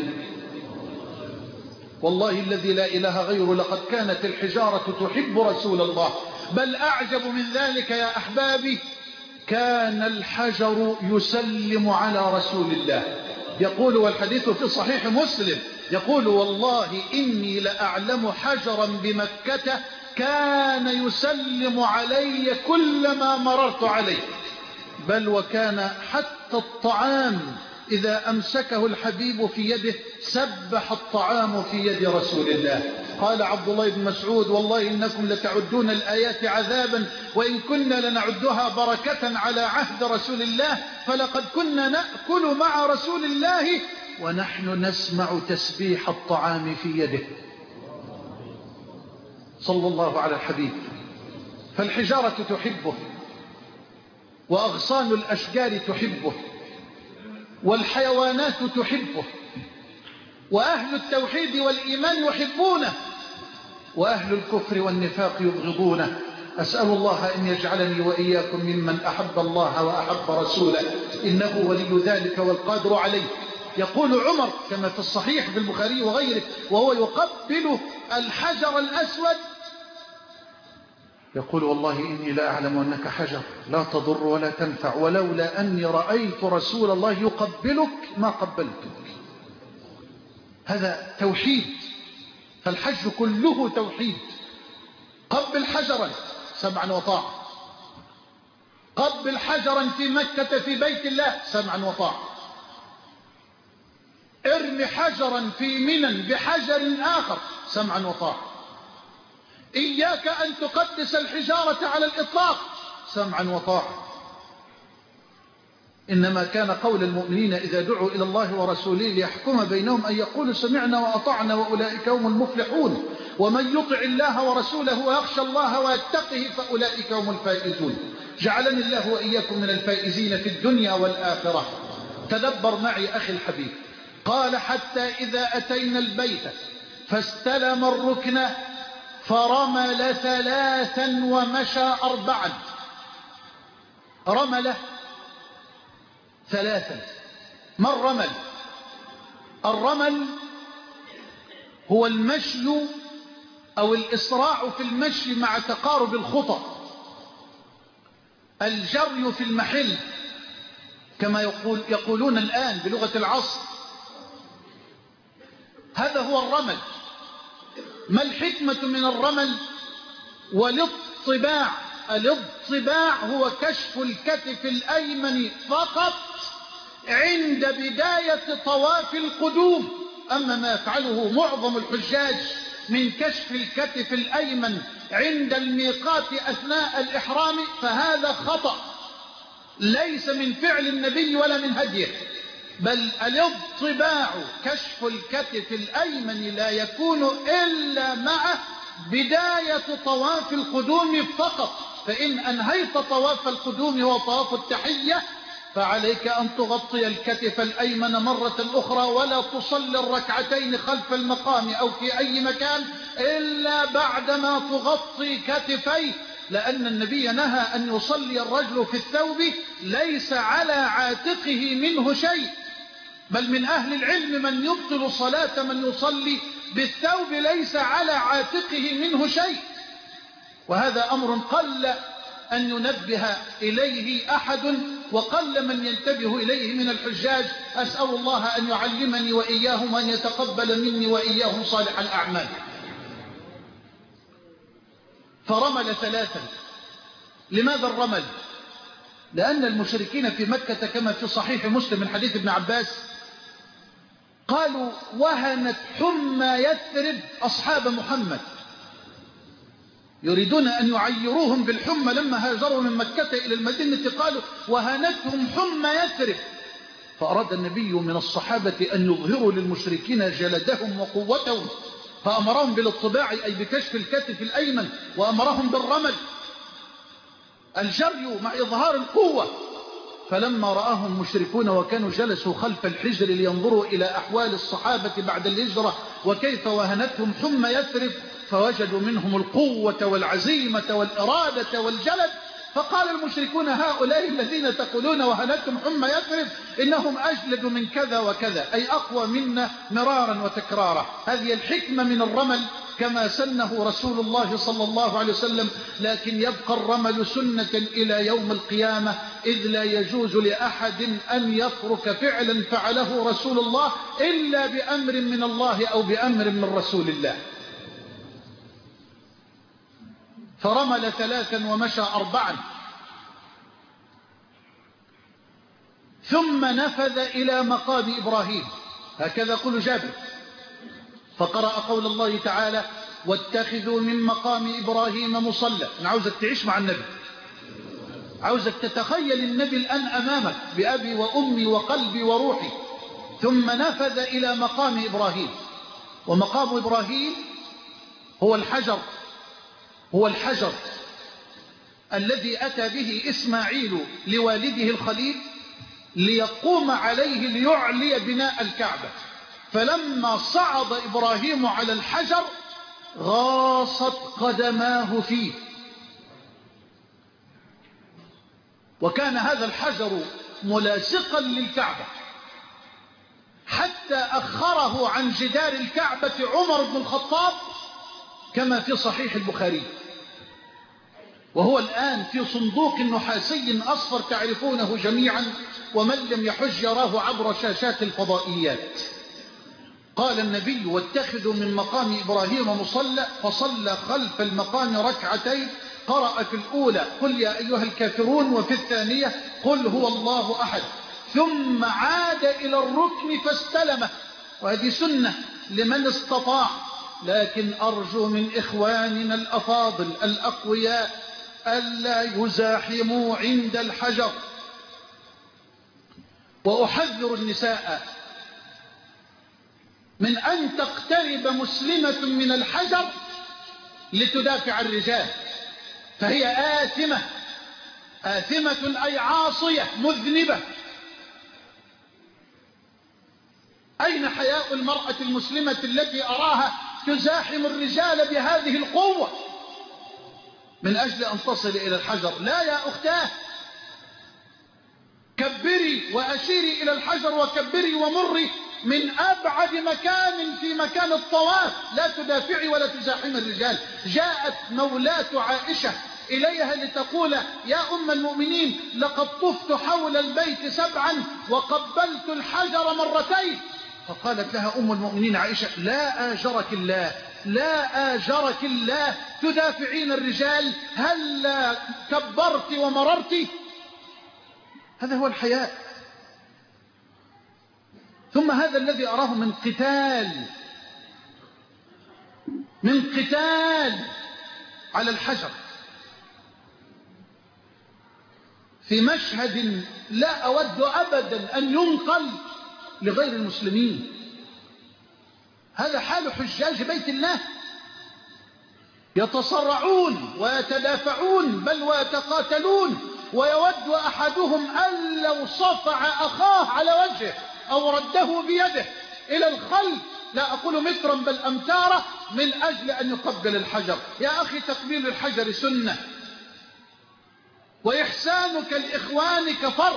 والله الذي لا إله غيره، لقد كانت الحجارة تحب رسول الله. بل أعجب من ذلك يا أحبابي، كان الحجر يسلم على رسول الله. يقول، والحديث في صحيح مسلم، يقول: والله إني لأعلم حجرا بمكة كان يسلم علي كلما مررت عليه. بل وكان حتى الطعام إذا أمسكه الحبيب في يده سبح الطعام في يد رسول الله. قال عبد الله بن مسعود: والله إنكم لتعدون الآيات عذابا وإن كنا لنعدها بركة على عهد رسول الله، فلقد كنا نأكل مع رسول الله ونحن نسمع تسبيح الطعام في يده. صلى الله على الحبيب. فالحجارة تحبه، وأغصان الأشجار تحبه، والحيوانات تحبه، وأهل التوحيد والإيمان يحبونه، وأهل الكفر والنفاق يبغضونه. أسأل الله أن يجعلني وإياكم ممن أحب الله وأحب رسوله، إنه ولي ذلك والقادر عليه. يقول عمر كما في الصحيح في البخاري وغيره وهو يقبل الحجر الأسود، يقول: والله إني لا أعلم أنك حجر لا تضر ولا تنفع، ولولا أني رأيت رسول الله يقبلك ما قبلتك. هذا توحيد. فالحج كله توحيد. قبل حجرا سمعا وطاعة. قبل حجرا في مكة في بيت الله، سمعا وطاعة. ارمي حجرا في منى بحجر آخر، سمعا وطاعة. إياك أن تقدس الحجارة على الإطلاق، سمعا وطاعة. إنما كان قول المؤمنين إذا دعوا إلى الله ورسوله ليحكم بينهم أن يقولوا سمعنا وأطعنا وأولئك هم المفلحون، ومن يطع الله ورسوله ويخشى الله ويتقه فأولئك هم الفائزون. جعلني الله وإياكم من الفائزين في الدنيا والآخرة. تدبر معي أخي الحبيب. قال حتى إذا أتينا البيت فاستلم الركن فرمل ثلاثا ومشى أربعا. رمل ثلاثا. ما الرمل؟ الرمل هو المشي أو الإسراع في المشي مع تقارب الخطى، الجري في المحل كما يقول يقولون الآن بلغة العصر. هذا هو الرمل. ما الحكمة من الرمل؟ والاطباع. الاطباع هو كشف الكتف الأيمن فقط عند بداية طواف القدوم. أما ما يفعله معظم الحجاج من كشف الكتف الأيمن عند الميقات أثناء الإحرام فهذا خطأ، ليس من فعل النبي ولا من هديه. بل الاطباع كشف الكتف الأيمن لا يكون إلا مع بداية طواف القدوم فقط. فإن أنهيت طواف القدوم وطواف التحية فعليك أن تغطي الكتف الأيمن مرة أخرى، ولا تصلي الركعتين خلف المقام أو في أي مكان إلا بعدما تغطي كتفيه، لأن النبي نهى أن يصلي الرجل في الثوب ليس على عاتقه منه شيء. بل من أهل العلم من يبطل صلاة من يصلي بالثوب ليس على عاتقه منه شيء، وهذا أمر قل أن ينبه إليه أحد، وقل من ينتبه إليه من الحجاج. أسأل الله أن يعلمني وإياهم وأن يتقبل مني وإياهم صالح الأعمال. فرمل ثلاثا. لماذا الرمل؟ لأن المشركين في مكة كما في صحيح مسلم من حديث ابن عباس قالوا وهنت حمى يثرب أصحاب محمد، يريدون أن يعيروهم بالحمى. لما هاجروا من مكة إلى المدينة قالوا وهنتهم حمى يثرب، فأراد النبي من الصحابة أن يظهروا للمشركين جلدهم وقوتهم، فأمرهم بالاطباع أي بكشف الكتف الأيمن، وأمرهم بالرمل الجري مع إظهار القوة. فلما رآهم المشركون وكانوا جلسوا خلف الحجر لينظروا إلى أحوال الصحابة بعد الهجرة وكيف وهنتهم حمى يثرب، فوجدوا منهم القوة والعزيمة والإرادة والجلد، فقال المشركون هؤلاء الذين تقولون وهنتهم حمى يثرب إنهم أجلد من كذا وكذا، أي أقوى منا مرارا وتكرارا. هذه الحكمة من الرمل كما سنه رسول الله صلى الله عليه وسلم. لكن يبقى الرمل سنة إلى يوم القيامة، إذ لا يجوز لأحد أن يترك فعلا فعله رسول الله إلا بأمر من الله أو بأمر من رسول الله. فرمل ثلاثا ومشى أربعا، ثم نفذ إلى مقام إبراهيم، هكذا يقول جابر، فقرأ قول الله تعالى واتخذوا من مقام إبراهيم مصلى. أنا عاوزك تعيش مع النبي، عاوزك تتخيل النبي الآن أمامك بأبي وأمي وقلبي وروحي. ثم نفذ إلى مقام إبراهيم، ومقام إبراهيم هو الحجر، هو الحجر الذي أتى به إسماعيل لوالده الخليل ليقوم عليه ليعلي بناء الكعبة. فلما صعد إبراهيم على الحجر غاصت قدماه فيه، وكان هذا الحجر ملاصقا للكعبة حتى أخره عن جدار الكعبة عمر بن الخطاب كما في صحيح البخاري، وهو الآن في صندوق نحاسي أصفر تعرفونه جميعا، ومن لم يحج يراه عبر شاشات الفضائيات. قال النبي واتخذوا من مقام إبراهيم مصلى، فصلى خلف المقام ركعتين قرأ في الأولى قل يا أيها الكافرون، وفي الثانية قل هو الله أحد، ثم عاد إلى الركن فاستلمه، وهذه سنة لمن استطاع. لكن أرجو من إخواننا الأفاضل الأقوياء ألا يزاحموا عند الحجر. وأحذر النساء من أن تقترب مسلمة من الحجر لتدافع الرجال، فهي آثمة، آثمة أي عاصية مذنبة. أين حياء المرأة المسلمة التي أراها تزاحم الرجال بهذه القوة من أجل أن تصل إلى الحجر؟ لا يا أختاه، كبري وأشيري إلى الحجر وكبري ومري من أبعد مكان في مكان الطواف، لا تدافعي ولا تزاحم الرجال. جاءت مولاة عائشة إليها لتقول يا أم المؤمنين لقد طفت حول البيت سبعا وقبلت الحجر مرتين، فقالت لها أم المؤمنين عائشة لا آجرك الله، لا آجرك الله، تدافعين الرجال، هل كبرت ومررت؟ هذا هو الحياء. ثم هذا الذي أراه من قتال من قتال على الحجر في مشهد لا أود أبدا أن ينقل لغير المسلمين. هذا حال حجاج بيت الله، يتصرعون ويتدافعون بل ويتقاتلون، ويود أحدهم أن لو صفع أخاه على وجهه أو رده بيده إلى الخلف، لا أقول مترا بل أمتارة، من أجل أن يقبل الحجر. يا أخي تقبيل الحجر سنة، وإحسانك لإخوانك فرض،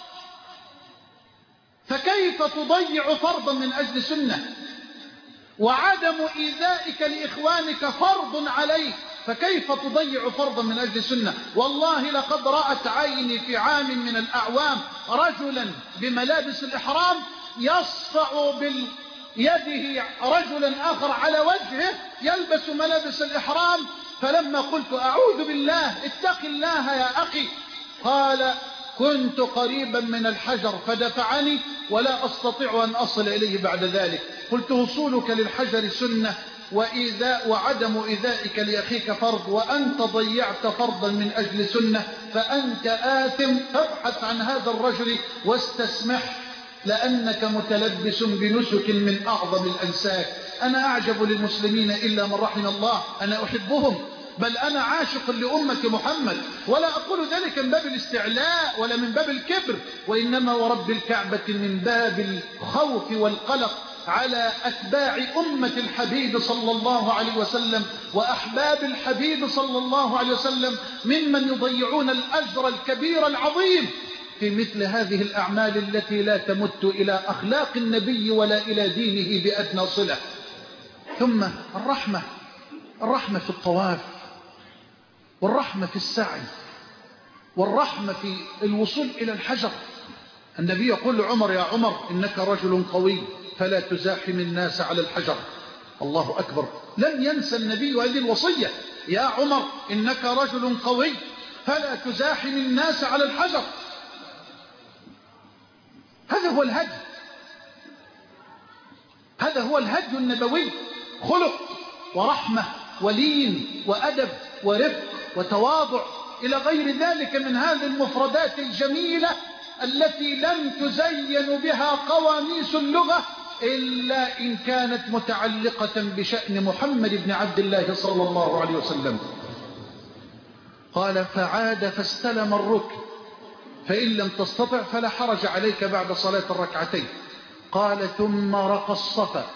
فكيف تضيع فرضا من أجل سنة؟ وعدم إيذائك لإخوانك فرض عليك، فكيف تضيع فرضا من أجل سنة؟ والله لقد رأت عيني في عام من الأعوام رجلا بملابس الإحرام يصفع بيده رجلا آخر على وجهه يلبس ملابس الإحرام، فلما قلت أعوذ بالله اتق الله يا أخي، قال كنت قريبا من الحجر فدفعني ولا أستطيع أن أصل إليه بعد ذلك. قلت وصولك للحجر سنة، وإيذاء وعدم إيذائك لأخيك فرض، وأنت ضيعت فرضا من أجل سنة، فأنت آثم. فابحث عن هذا الرجل واستسمح، لأنك متلبس بنسك من أعظم الأنساك. أنا أعجب للمسلمين إلا من رحم الله، أنا أحبهم، بل أنا عاشق لأمة محمد، ولا أقول ذلك من باب الاستعلاء ولا من باب الكبر، وإنما ورب الكعبة من باب الخوف والقلق على أتباع أمة الحبيب صلى الله عليه وسلم وأحباب الحبيب صلى الله عليه وسلم، ممن يضيعون الأجر الكبير العظيم في مثل هذه الأعمال التي لا تمت إلى أخلاق النبي ولا إلى دينه بأدنى صلة. ثم الرحمة، الرحمة في الطواف، والرحمة في السعي، والرحمة في الوصول إلى الحجر. النبي يقول لعمر يا عمر إنك رجل قوي فلا تزاحم الناس على الحجر. الله أكبر، لم ينسى النبي هذه الوصية، يا عمر إنك رجل قوي فلا تزاحم الناس على الحجر. هذا هو الهدي، هذا هو الهدي النبوي، خلق ورحمة ولين وأدب ورفق وتواضع إلى غير ذلك من هذه المفردات الجميلة التي لم تزين بها قواميس اللغة إلا إن كانت متعلقة بشأن محمد بن عبد الله صلى الله عليه وسلم. قال فعاد فاستلم الركن، فإن لم تستطع فلا حرج عليك بعد صلاة الركعتين. قال ثم رقى الصفا،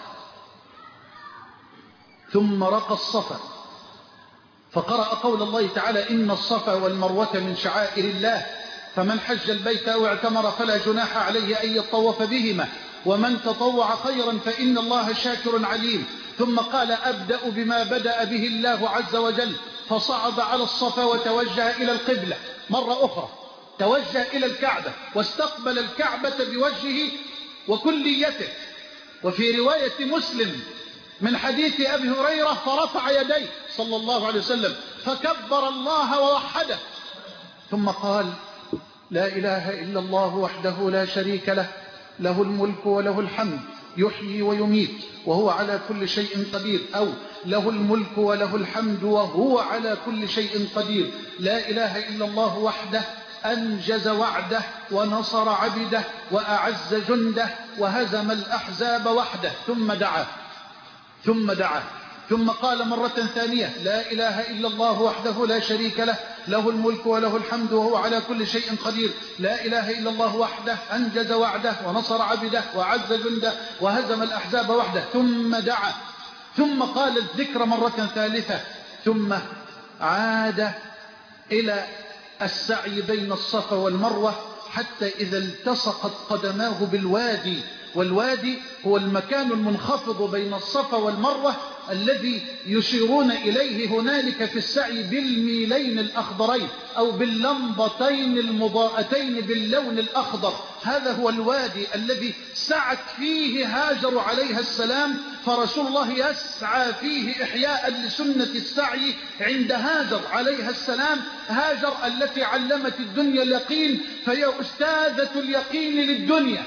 ثم رقى الصفا فقرأ قول الله تعالى إن الصفا والمروة من شعائر الله، فمن حج البيت أو اعتمر فلا جناح عليه أن يطوف بهما، ومن تطوع خيرا فإن الله شاكر عليم. ثم قال أبدأ بما بدأ به الله عز وجل، فصعد على الصفا وتوجه إلى القبلة مرة أخرى، توجه إلى الكعبة واستقبل الكعبة بوجهه وكليته. وفي رواية مسلم من حديث أبي هريرة فرفع يديه صلى الله عليه وسلم فكبر الله ووحده، ثم قال لا إله إلا الله وحده لا شريك له، له الملك وله الحمد يحيي ويميت وهو على كل شيء قدير، أو له الملك وله الحمد وهو على كل شيء قدير. لا إله إلا الله وحده أنجز وعده ونصر عبده وأعز جنده وهزم الأحزاب وحده. ثم دعا ثم دعا ثم قال مرة ثانية لا إله إلا الله وحده لا شريك له، له الملك وله الحمد وهو على كل شيء قدير. لا إله إلا الله وحده أنجز وعده ونصر عبده وعز جنده وهزم الأحزاب وحده. ثم دعا ثم قال الذكر مرة ثالثة، ثم عاد إلى السعي بين الصفا والمروة حتى إذا التصقت قدماه بالوادي، والوادي هو المكان المنخفض بين الصفا والمروة الذي يشيرون إليه هنالك في السعي بالميلين الأخضرين أو باللمبتين المضاءتين باللون الأخضر. هذا هو الوادي الذي سعت فيه هاجر عليها السلام، فرسول الله يسعى فيه إحياء لسنة السعي عند هاجر عليها السلام. هاجر التي علمت الدنيا اليقين، فهي أستاذة اليقين للدنيا.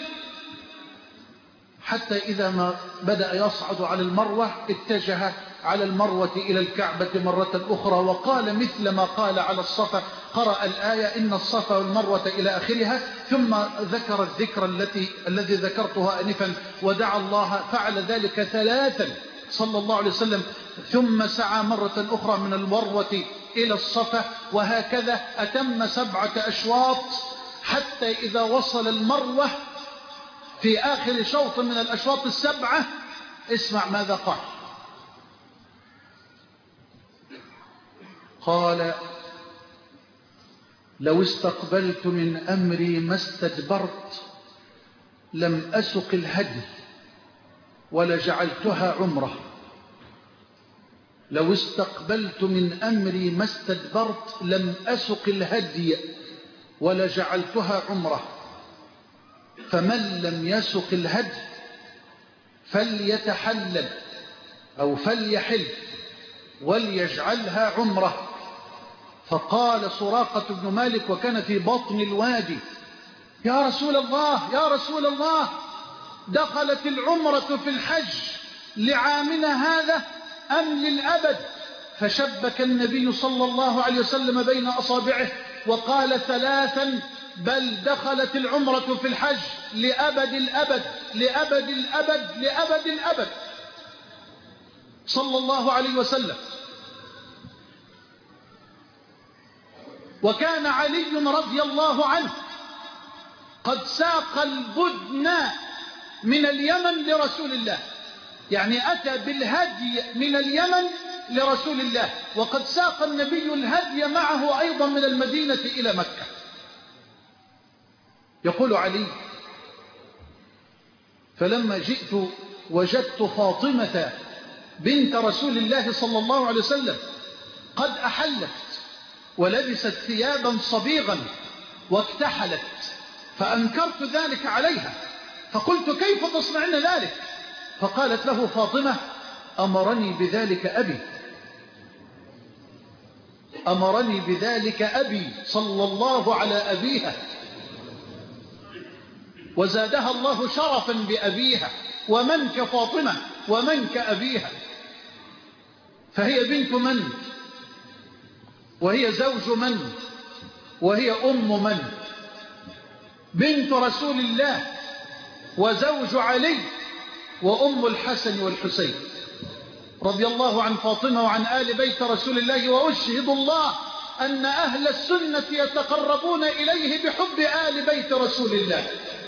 حتى إذا ما بدأ يصعد على المروة اتجه على المروة إلى الكعبة مرة أخرى وقال مثل ما قال على الصفا، قرأ الآية إن الصفا والمروة إلى آخرها، ثم ذكر الذكر التي الذي ذكرتها آنفا ودعا الله، فعل ذلك ثلاثا صلى الله عليه وسلم، ثم سعى مرة أخرى من المروة إلى الصفا، وهكذا أتم سبعة أشواط حتى إذا وصل المروة في آخر شوط من الأشواط السبعة. اسمع ماذا قال. قال لو استقبلت من أمري ما استدبرت لم أسق الهدي ولجعلتها عمره. لو استقبلت من أمري ما استدبرت لم أسق الهدي ولجعلتها عمره. فمن لم يسق الهدي فليتحلل أو فليحل وليجعلها عمره. فقال سراقة بن مالك وكان في بطن الوادي يا رسول الله يا رسول الله، دخلت العمرة في الحج لعامنا هذا أم للأبد؟ فشبك النبي صلى الله عليه وسلم بين أصابعه وقال ثلاثا بل دخلت العمرة في الحج لأبد الأبد لأبد الأبد لأبد الأبد صلى الله عليه وسلم. وكان علي رضي الله عنه قد ساق البدن من اليمن لرسول الله، يعني أتى بالهدي من اليمن لرسول الله، وقد ساق النبي الهدي معه أيضا من المدينة إلى مكة. يقول علي فلما جئت وجدت فاطمة بنت رسول الله صلى الله عليه وسلم قد أحلت ولبست ثيابا صبيغا واكتحلت، فأنكرت ذلك عليها فقلت كيف تصنعين ذلك؟ فقالت له فاطمة أمرني بذلك أبي أمرني بذلك أبي صلى الله على أبيها، وزادها الله شرفا بأبيها، ومن كفاطمة ومن كأبيها، فهي بنت من؟ وهي زوج من؟ وهي أم من؟ بنت رسول الله وزوج علي وأم الحسن والحسين رضي الله عن فاطمة وعن آل بيت رسول الله. وأشهد الله أن أهل السنة يتقربون إليه بحب آل بيت رسول الله.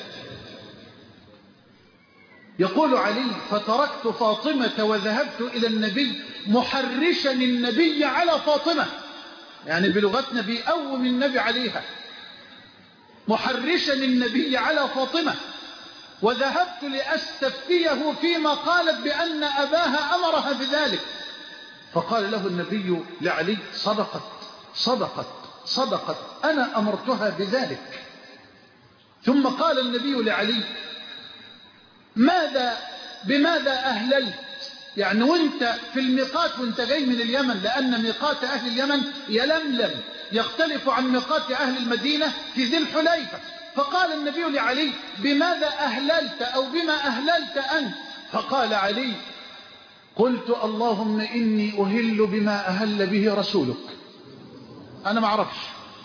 يقول علي فتركت فاطمة وذهبت إلى النبي محرشا النبي على فاطمة، يعني بلغتنا بيقوم النبي عليها، محرشا النبي على فاطمة، وذهبت لأستفتيه فيما قالت بأن أباها أمرها بذلك. فقال له النبي لعلي صدقت صدقت صدقت أنا أمرتها بذلك. ثم قال النبي لعلي ماذا بماذا أهللت يعني وانت في الميقات وانت جاي من اليمن، لأن ميقات أهل اليمن يلملم يختلف عن ميقات أهل المدينة في ذي الحليفة. فقال النبي لعلي: بماذا أهللت أو بما أهللت أنت؟ فقال علي: قلت اللهم إني أهل بما أهل به رسولك. أنا ما أعرفش،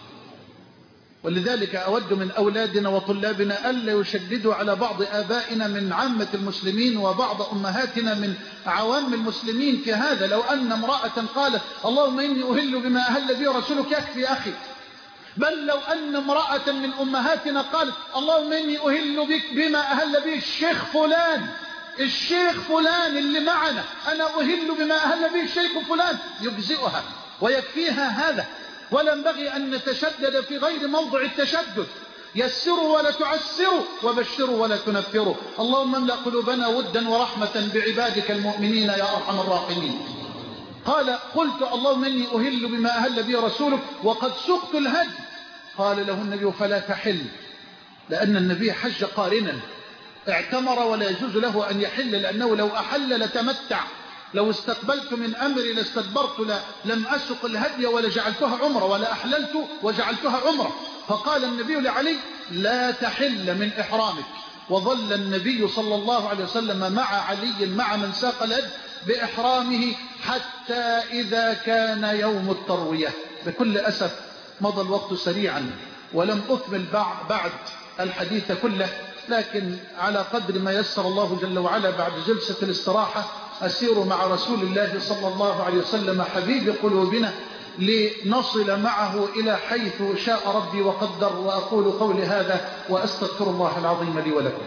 ولذلك أود من أولادنا وطلابنا ألا يشددوا على بعض آبائنا من عامة المسلمين وبعض أمهاتنا من عوام المسلمين في هذا. لو أن امرأة قالت اللهم إني أهل بما أهل به رسولك يكفي يا أخي. بل لو أن امرأة من أمهاتنا قالت اللهم إني أهل بك بما أهل به الشيخ فلان، الشيخ فلان اللي معنا، أنا أهل بما أهل به الشيخ فلان، يجزئها ويكفيها هذا. ولا ينبغي أن نتشدد في غير موضع التشدد. يسروا ولا تعسروا، وبشروا ولا تنفروا. اللهم املأ قلوبنا ودا ورحمة بعبادك المؤمنين يا أرحم الراحمين. قال: قلت اللهم إني أهل بما أهل به رسولك وقد سقت الهدي. قال له النبي: فلا تحل، لأن النبي حج قارنا، اعتمر ولا يجوز له أن يحل، لأنه لو أحل لتمتع. لو استقبلت من أمري لاستدبرت لم أسق الهدي ولا جعلتها عمرة، ولا أحللت وجعلتها عمرة. فقال النبي لعلي: لا تحل من إحرامك. وظل النبي صلى الله عليه وسلم مع علي مع من ساق الهدي بإحرامه حتى إذا كان يوم التروية. بكل أسف مضى الوقت سريعا ولم أكمل بعد الحديث كله، لكن على قدر ما يسر الله جل وعلا بعد جلسة الاستراحة أسير مع رسول الله صلى الله عليه وسلم حبيب قلوبنا لنصل معه إلى حيث شاء ربي وقدر. وأقول قولي هذا وأستغفر الله العظيم لي ولكم.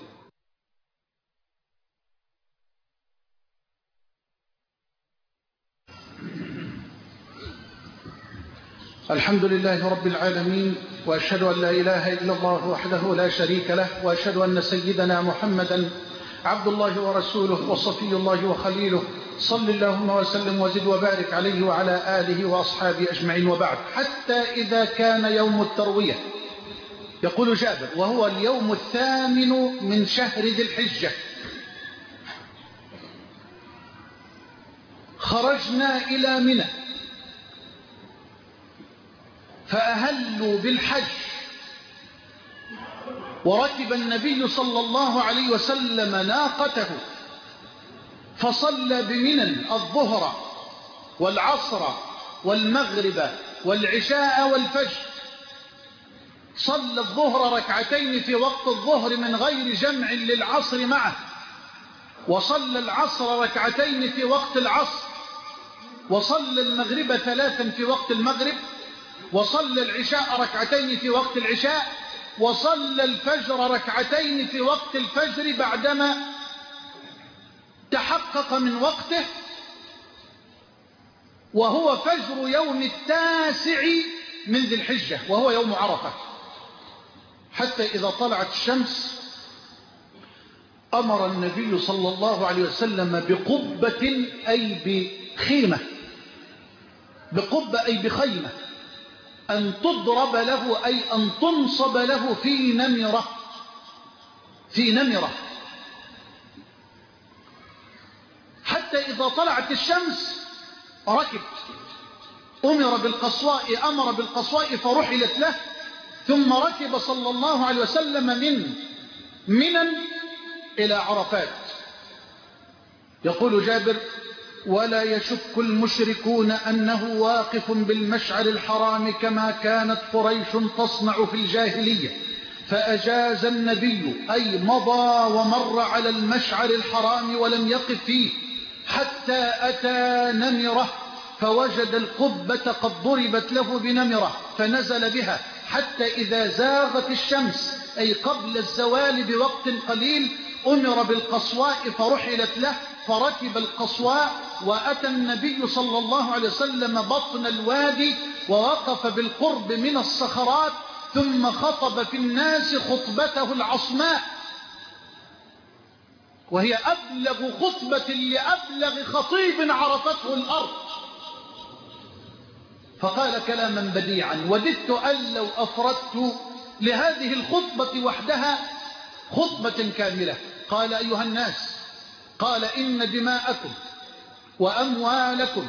الحمد لله رب العالمين، وأشهد أن لا إله إلا الله وحده لا شريك له، وأشهد أن سيدنا محمدا عبد الله ورسوله وصفي الله وخليله، صل اللهم وسلم وزد وبارك عليه وعلى آله وأصحابه أجمعين. وبعد، حتى إذا كان يوم التروية، يقول جابر، وهو اليوم الثامن من شهر ذي الحجة، خرجنا إلى منى فأهلوا بالحج، وركب النبي صلى الله عليه وسلم ناقته فصلى بمنى الظهر والعصر والمغرب والعشاء والفجر. صلى الظهر ركعتين في وقت الظهر من غير جمع للعصر معه، وصلى العصر ركعتين في وقت العصر، وصلى المغرب ثلاثا في وقت المغرب، وصلى العشاء ركعتين في وقت العشاء، وصلى الفجر ركعتين في وقت الفجر بعدما تحقق من وقته، وهو فجر يوم التاسع من ذي الحجة وهو يوم عرفة. حتى إذا طلعت الشمس أمر النبي صلى الله عليه وسلم بقبة أي بخيمة، بقبة أي بخيمة، أن تضرب له أي أن تنصب له في نمرة، في نمرة، حتى إذا طلعت الشمس ركب. أمر بالقصواء أمر بالقصواء فرحلت له، ثم ركب صلى الله عليه وسلم من منى إلى عرفات. يقول جابر: ولا يشك المشركون أنه واقف بالمشعر الحرام كما كانت قريش تصنع في الجاهلية، فأجاز النبي أي مضى ومر على المشعر الحرام ولم يقف فيه حتى أتى نمرة، فوجد القبة قد ضربت له بنمرة فنزل بها، حتى إذا زاغت الشمس أي قبل الزوال بوقت قليل أمر بالقصواء فرحلت له، فركب القصواء وأتى النبي صلى الله عليه وسلم بطن الوادي ووقف بالقرب من الصخرات، ثم خطب في الناس خطبته العصماء، وهي أبلغ خطبة لأبلغ خطيب عرفته الأرض. فقال كلاما بديعا وددت أن لو أفردت لهذه الخطبة وحدها خطبة كاملة. قال: أيها الناس، قال إن دماءكم وأموالكم.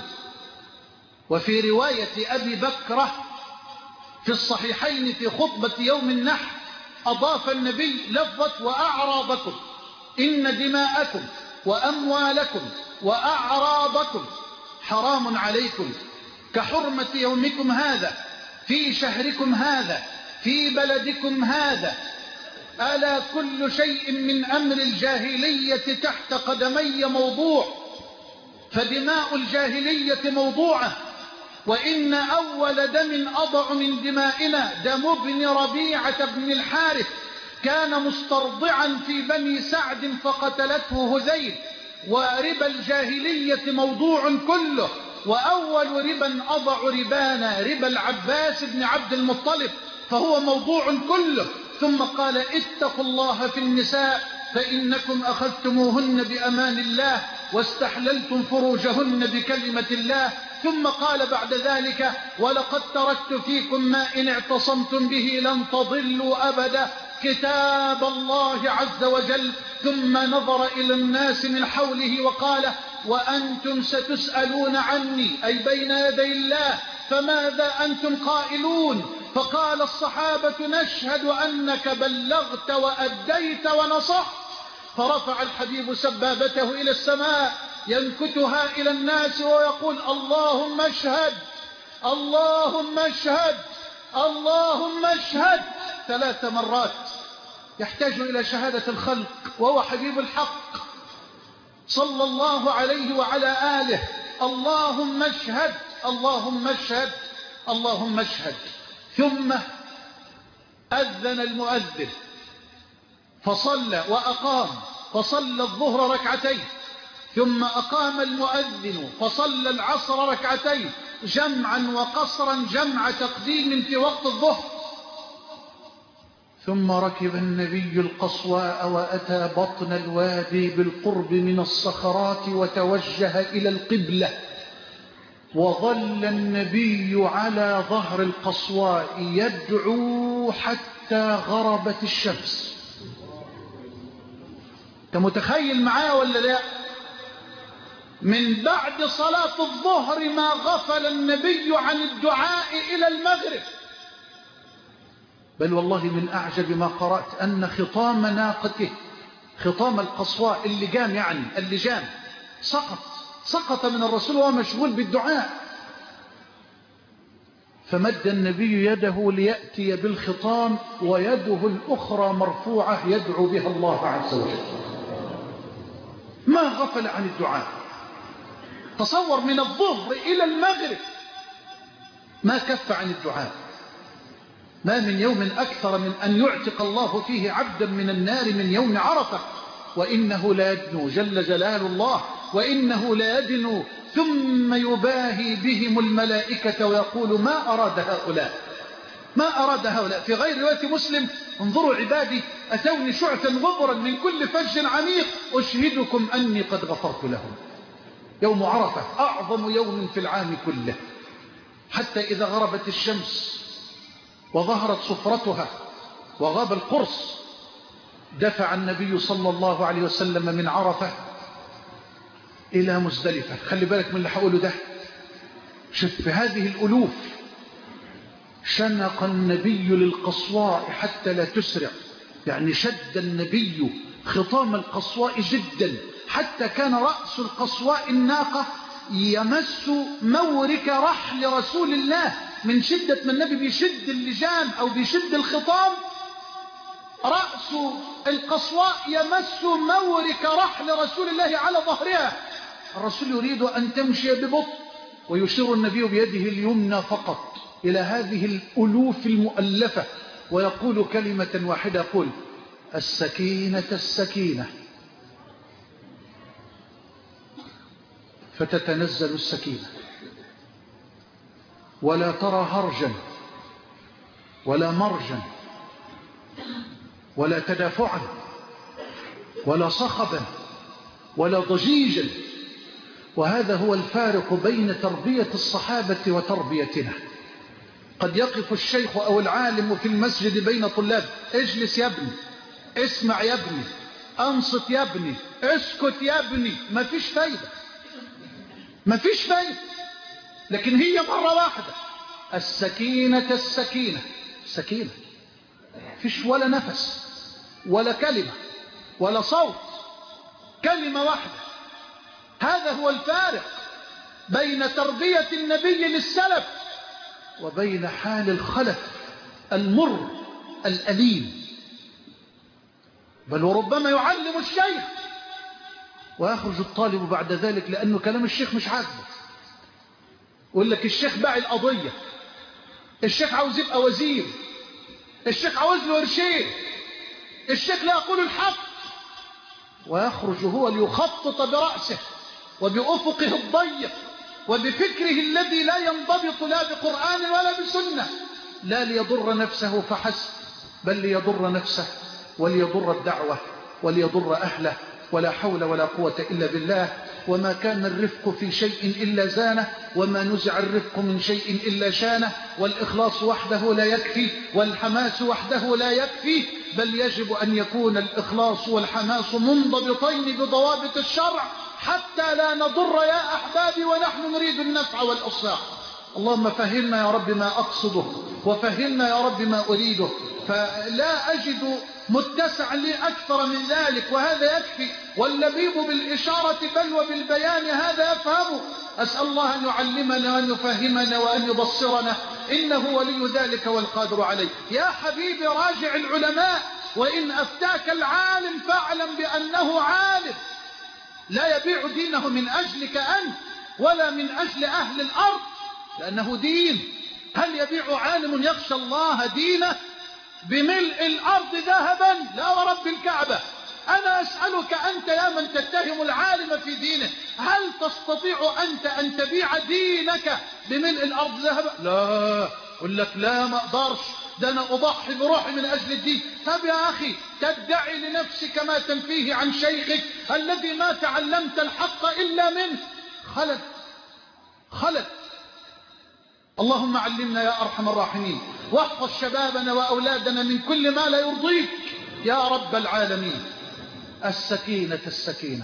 وفي رواية أبي بكرة في الصحيحين في خطبة يوم النحر أضاف النبي لفظة وأعراضكم، إن دماءكم وأموالكم وأعراضكم حرام عليكم كحرمة يومكم هذا في شهركم هذا في بلدكم هذا. ألا كل شيء من أمر الجاهلية تحت قدمي موضوع، فدماء الجاهلية موضوعة. وإن أول دم أضع من دمائنا دم ابن ربيعة بن الحارث، كان مسترضعا في بني سعد فقتلته هذيل. وربا الجاهلية موضوع كله، وأول ربا أضع ربانا ربا العباس بن عبد المطلب، فهو موضوع كله. ثم قال اتقوا الله في النساء فإنكم أخذتموهن بأمان الله واستحللتم فروجهن بكلمة الله. ثم قال بعد ذلك ولقد تركت فيكم ما إن اعتصمتم به لن تضلوا أبدا، كتاب الله عز وجل. ثم نظر إلى الناس من حوله وقال وأنتم ستسألون عني، أي بين يدي الله، فماذا أنتم قائلون؟ فقال الصحابة نشهد أنك بلغت وأديت ونصحت. فرفع الحبيب سبابته إلى السماء ينكتها إلى الناس ويقول اللهم اشهد اللهم اشهد اللهم اشهد ثلاث مرات. يحتاج إلى شهادة الخلق، وهو حبيب الحق صلى الله عليه وعلى آله. اللهم اشهد اللهم اشهد اللهم اشهد. ثم أذن المؤذن فصلى وأقام، فصلى الظهر ركعتين، ثم أقام المؤذن فصلى العصر ركعتين، جمعا وقصرا، جمع تقديم في وقت الظهر. ثم ركب النبي القصواء وأتى بطن الوادي بالقرب من الصخرات وتوجه إلى القبلة، وظل النبي على ظهر القصواء يدعو حتى غربت الشمس. انت متخيل معايا ولا لا؟ من بعد صلاة الظهر ما غفل النبي عن الدعاء إلى المغرب. بل والله من أعجب ما قرأت أن خطام ناقته، خطام القصواء، اللجام يعني اللجام، سقط سقط من الرسول وهو مشغول بالدعاء. فمد النبي يده ليأتي بالخطام ويده الأخرى مرفوعة يدعو بها الله عز وجل. ما غفل عن الدعاء. تصور من الظهر إلى المغرب ما كف عن الدعاء. ما من يوم أكثر من أن يعتق الله فيه عبدا من النار من يوم عرفة، وإنه لا يدنو جل جلال الله، وإنه لا يدنو ثم يباهي بهم الملائكة ويقول ما أراد هؤلاء ما أراد هؤلاء. في غير رواية مسلم انظروا عبادي أتوني شعثا غبرا من كل فج عميق أشهدكم أني قد غفرت لهم. يوم عرفة أعظم يوم في العام كله. حتى إذا غربت الشمس وظهرت صفرتها وغاب القرص دفع النبي صلى الله عليه وسلم من عرفة إلى مزدلفة. خلي بالك من اللي حقوله ده. شوف في هذه الألوف شنق النبي للقصواء حتى لا تسرع، يعني شد النبي خطام القصواء جدا حتى كان رأس القصواء الناقة يمس مورك رحل رسول الله. من شدة ما النبي بيشد اللجام أو بيشد الخطام، رأس القصواء يمس مورك رحل رسول الله على ظهرها. الرسول يريد أن تمشي ببطء، ويشير النبي بيده اليمنى فقط إلى هذه الألوف المؤلفة ويقول كلمة واحدة، يقول السكينة السكينة. فتتنزل السكينة ولا ترى هرجا ولا مرجا ولا تدافعا ولا صخبا ولا ضجيجا. وهذا هو الفارق بين تربية الصحابة وتربيتنا. قد يقف الشيخ أو العالم في المسجد بين طلاب، اجلس يا ابني، اسمع يا ابني، انصت يا ابني، اسكت يا ابني، مفيش فايدة مفيش فايدة. لكن هي مرة واحدة، السكينة السكينة السكينة، فيش ولا نفس ولا كلمة ولا صوت، كلمة واحدة. هذا هو الفارق بين تربية النبي للسلف وبين حال الخلف المر الأليم. بل وربما يعلم الشيخ ويخرج الطالب بعد ذلك لأنه كلام الشيخ مش عاجبه، يقول لك الشيخ باعي القضية، الشيخ عاوز يبقى وزير، الشيخ عاوز له قرشين، الشيخ لا يقول الحق، ويخرج هو ليخطط برأسه وبأفقه الضيق وبفكره الذي لا ينضبط لا بقرآن ولا بسنة، لا ليضر نفسه فحسب، بل ليضر نفسه وليضر الدعوة وليضر أهله. ولا حول ولا قوة إلا بالله. وما كان الرفق في شيء إلا زانه، وما نزع الرفق من شيء إلا شانه. والإخلاص وحده لا يكفي، والحماس وحده لا يكفي، بل يجب أن يكون الإخلاص والحماس منضبطين بضوابط الشرع حتى لا نضر يا أحبابي ونحن نريد النفع والإصلاح. اللهم فهمنا يا رب ما أقصده، وفهمنا يا رب ما أريده، فلا أجد متسع لي أكثر من ذلك، وهذا يكفي. واللبيب بالإشارة بل وبالبيان هذا يفهمه. أسأل الله أن يعلمنا وأن يفهمنا وأن يبصرنا، إنه ولي ذلك والقادر عليه. يا حبيبي راجع العلماء، وإن أفتاك العالم فاعلم بأنه عالم لا يبيع دينه من أجلك أنت ولا من أجل أهل الأرض، لأنه دين. هل يبيع عالم يخشى الله دينه بملء الأرض ذهبا؟ لا ورب الكعبة. أنا أسألك أنت يا من تتهم العالم في دينه، هل تستطيع أنت أن تبيع دينك بملء الأرض ذهبا؟ لا. أقول لك لا، ما أقدرش، ده أنا أضحي بروحي من أجل الدين. طب يا أخي تدعي لنفسك ما تنفيه عن شيخك الذي ما تعلمت الحق إلا منه. خلد خلد. اللهم علمنا يا أرحم الراحمين، واحفظ شبابنا وأولادنا من كل ما لا يرضيك يا رب العالمين. السكينة السكينة،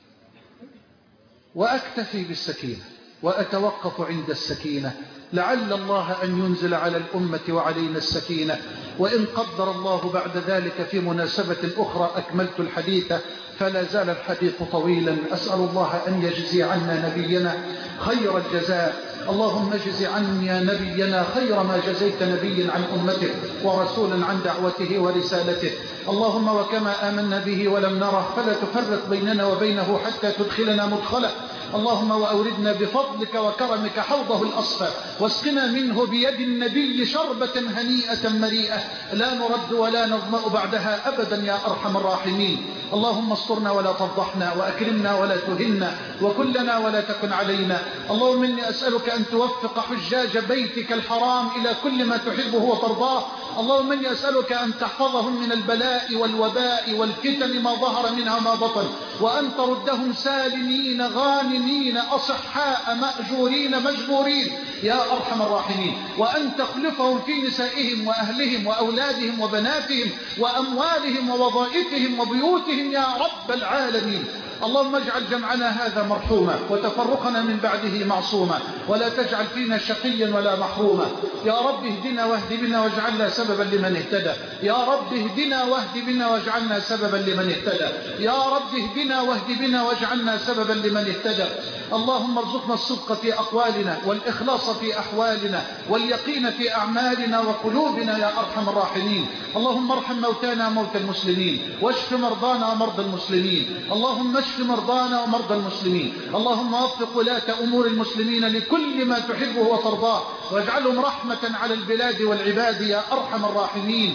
وأكتفي بالسكينة وأتوقف عند السكينة، لعل الله أن ينزل على الأمة وعلينا السكينة. وإن قدر الله بعد ذلك في مناسبة أخرى أكملت الحديث، فلا زال الحديث طويلا. أسأل الله أن يجزي عنا نبينا خير الجزاء. اللهم اجز عنا نبينا خير ما جزيت نبيا عن أمته ورسولا عن دعوته ورسالته. اللهم وكما آمنا به ولم نره فلا تفرق بيننا وبينه حتى تدخلنا مدخله. اللهم وأوردنا بفضلك وكرمك حوضه الأصفى، واسقنا منه بيد النبي شربة هنيئة مريئة لا نرد ولا نظمأ بعدها أبدا يا أرحم الراحمين. اللهم استرنا ولا تفضحنا، وأكرمنا ولا تهنا، وكلنا ولا تكن علينا. اللهم إني أسألك أن توفق حجاج بيتك الحرام إلى كل ما تحبه وترضاه. اللهم إني أسألك أن تحفظهم من البلاء والوباء والفتن ما ظهر منها ما بطن، وأن تردهم سالمين غانمين أصحاء مأجورين مجبورين يا أرحم الراحمين. وأن تخلفهم في نسائهم وأهلهم وأولادهم وبناتهم وأموالهم ووظائفهم وبيوتهم يا رب العالمين. اللهم اجعل جمعنا هذا مرحوما، وتفرقنا من بعده معصوما، ولا تجعل فينا شقيا ولا محروما. يا رب اهدنا واهد بنا واجعلنا سببا لمن اهتدى. يا رب اهدنا واهد بنا واجعلنا سببا لمن اهتدى. يا رب اهدنا واهد بنا واجعلنا سببا لمن اهتدى. اللهم ارزقنا الصدق في أقوالنا، والإخلاص في أحوالنا، واليقين في أعمالنا وقلوبنا يا أرحم الراحمين. اللهم ارحم موتانا وموتى المسلمين، واشف مرضانا ومرضى المسلمين. اللهم اشف مرضانا ومرضى المسلمين. اللهم وفق ولاة أمور المسلمين لكل ما تحبه وترضاه، واجعلهم رحمة على البلاد والعباد يا أرحم الراحمين.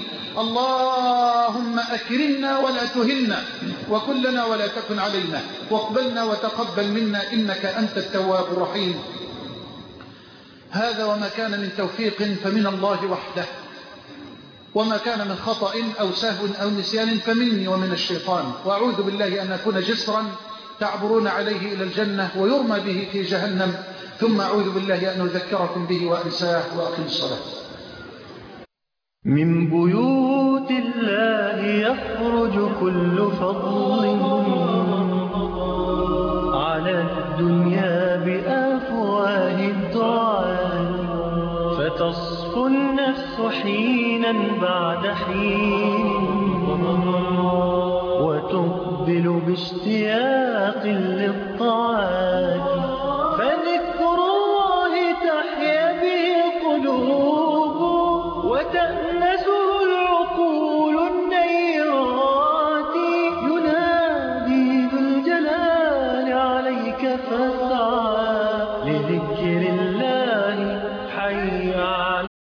اللهم أكرمنا ولا تهنا، وكلنا ولا تكن علينا، واقبلنا وتقبل منا إنك أنت التواب الرحيم. هذا وما كان من توفيق فمن الله وحده، وما كان من خطأ أو سهو أو نسيان فمني ومن الشيطان. وأعوذ بالله أن أكون جسرا تعبرون عليه إلى الجنة ويرمى به في جهنم، ثم أعوذ بالله أن أذكركم به وأنساه. وأقم الصلاة. من بيوت الله يخرج كل فضل على الدنيا بأفواه الدعاة، فتصفو النفس حينا بعد حين وتقبل باشتياق للطاعات، فذكر الله تحيا به القلوب وتأنسه العقول النيرات. ينادي ذو الجلال عليك فاسعى لذكر الله، حي على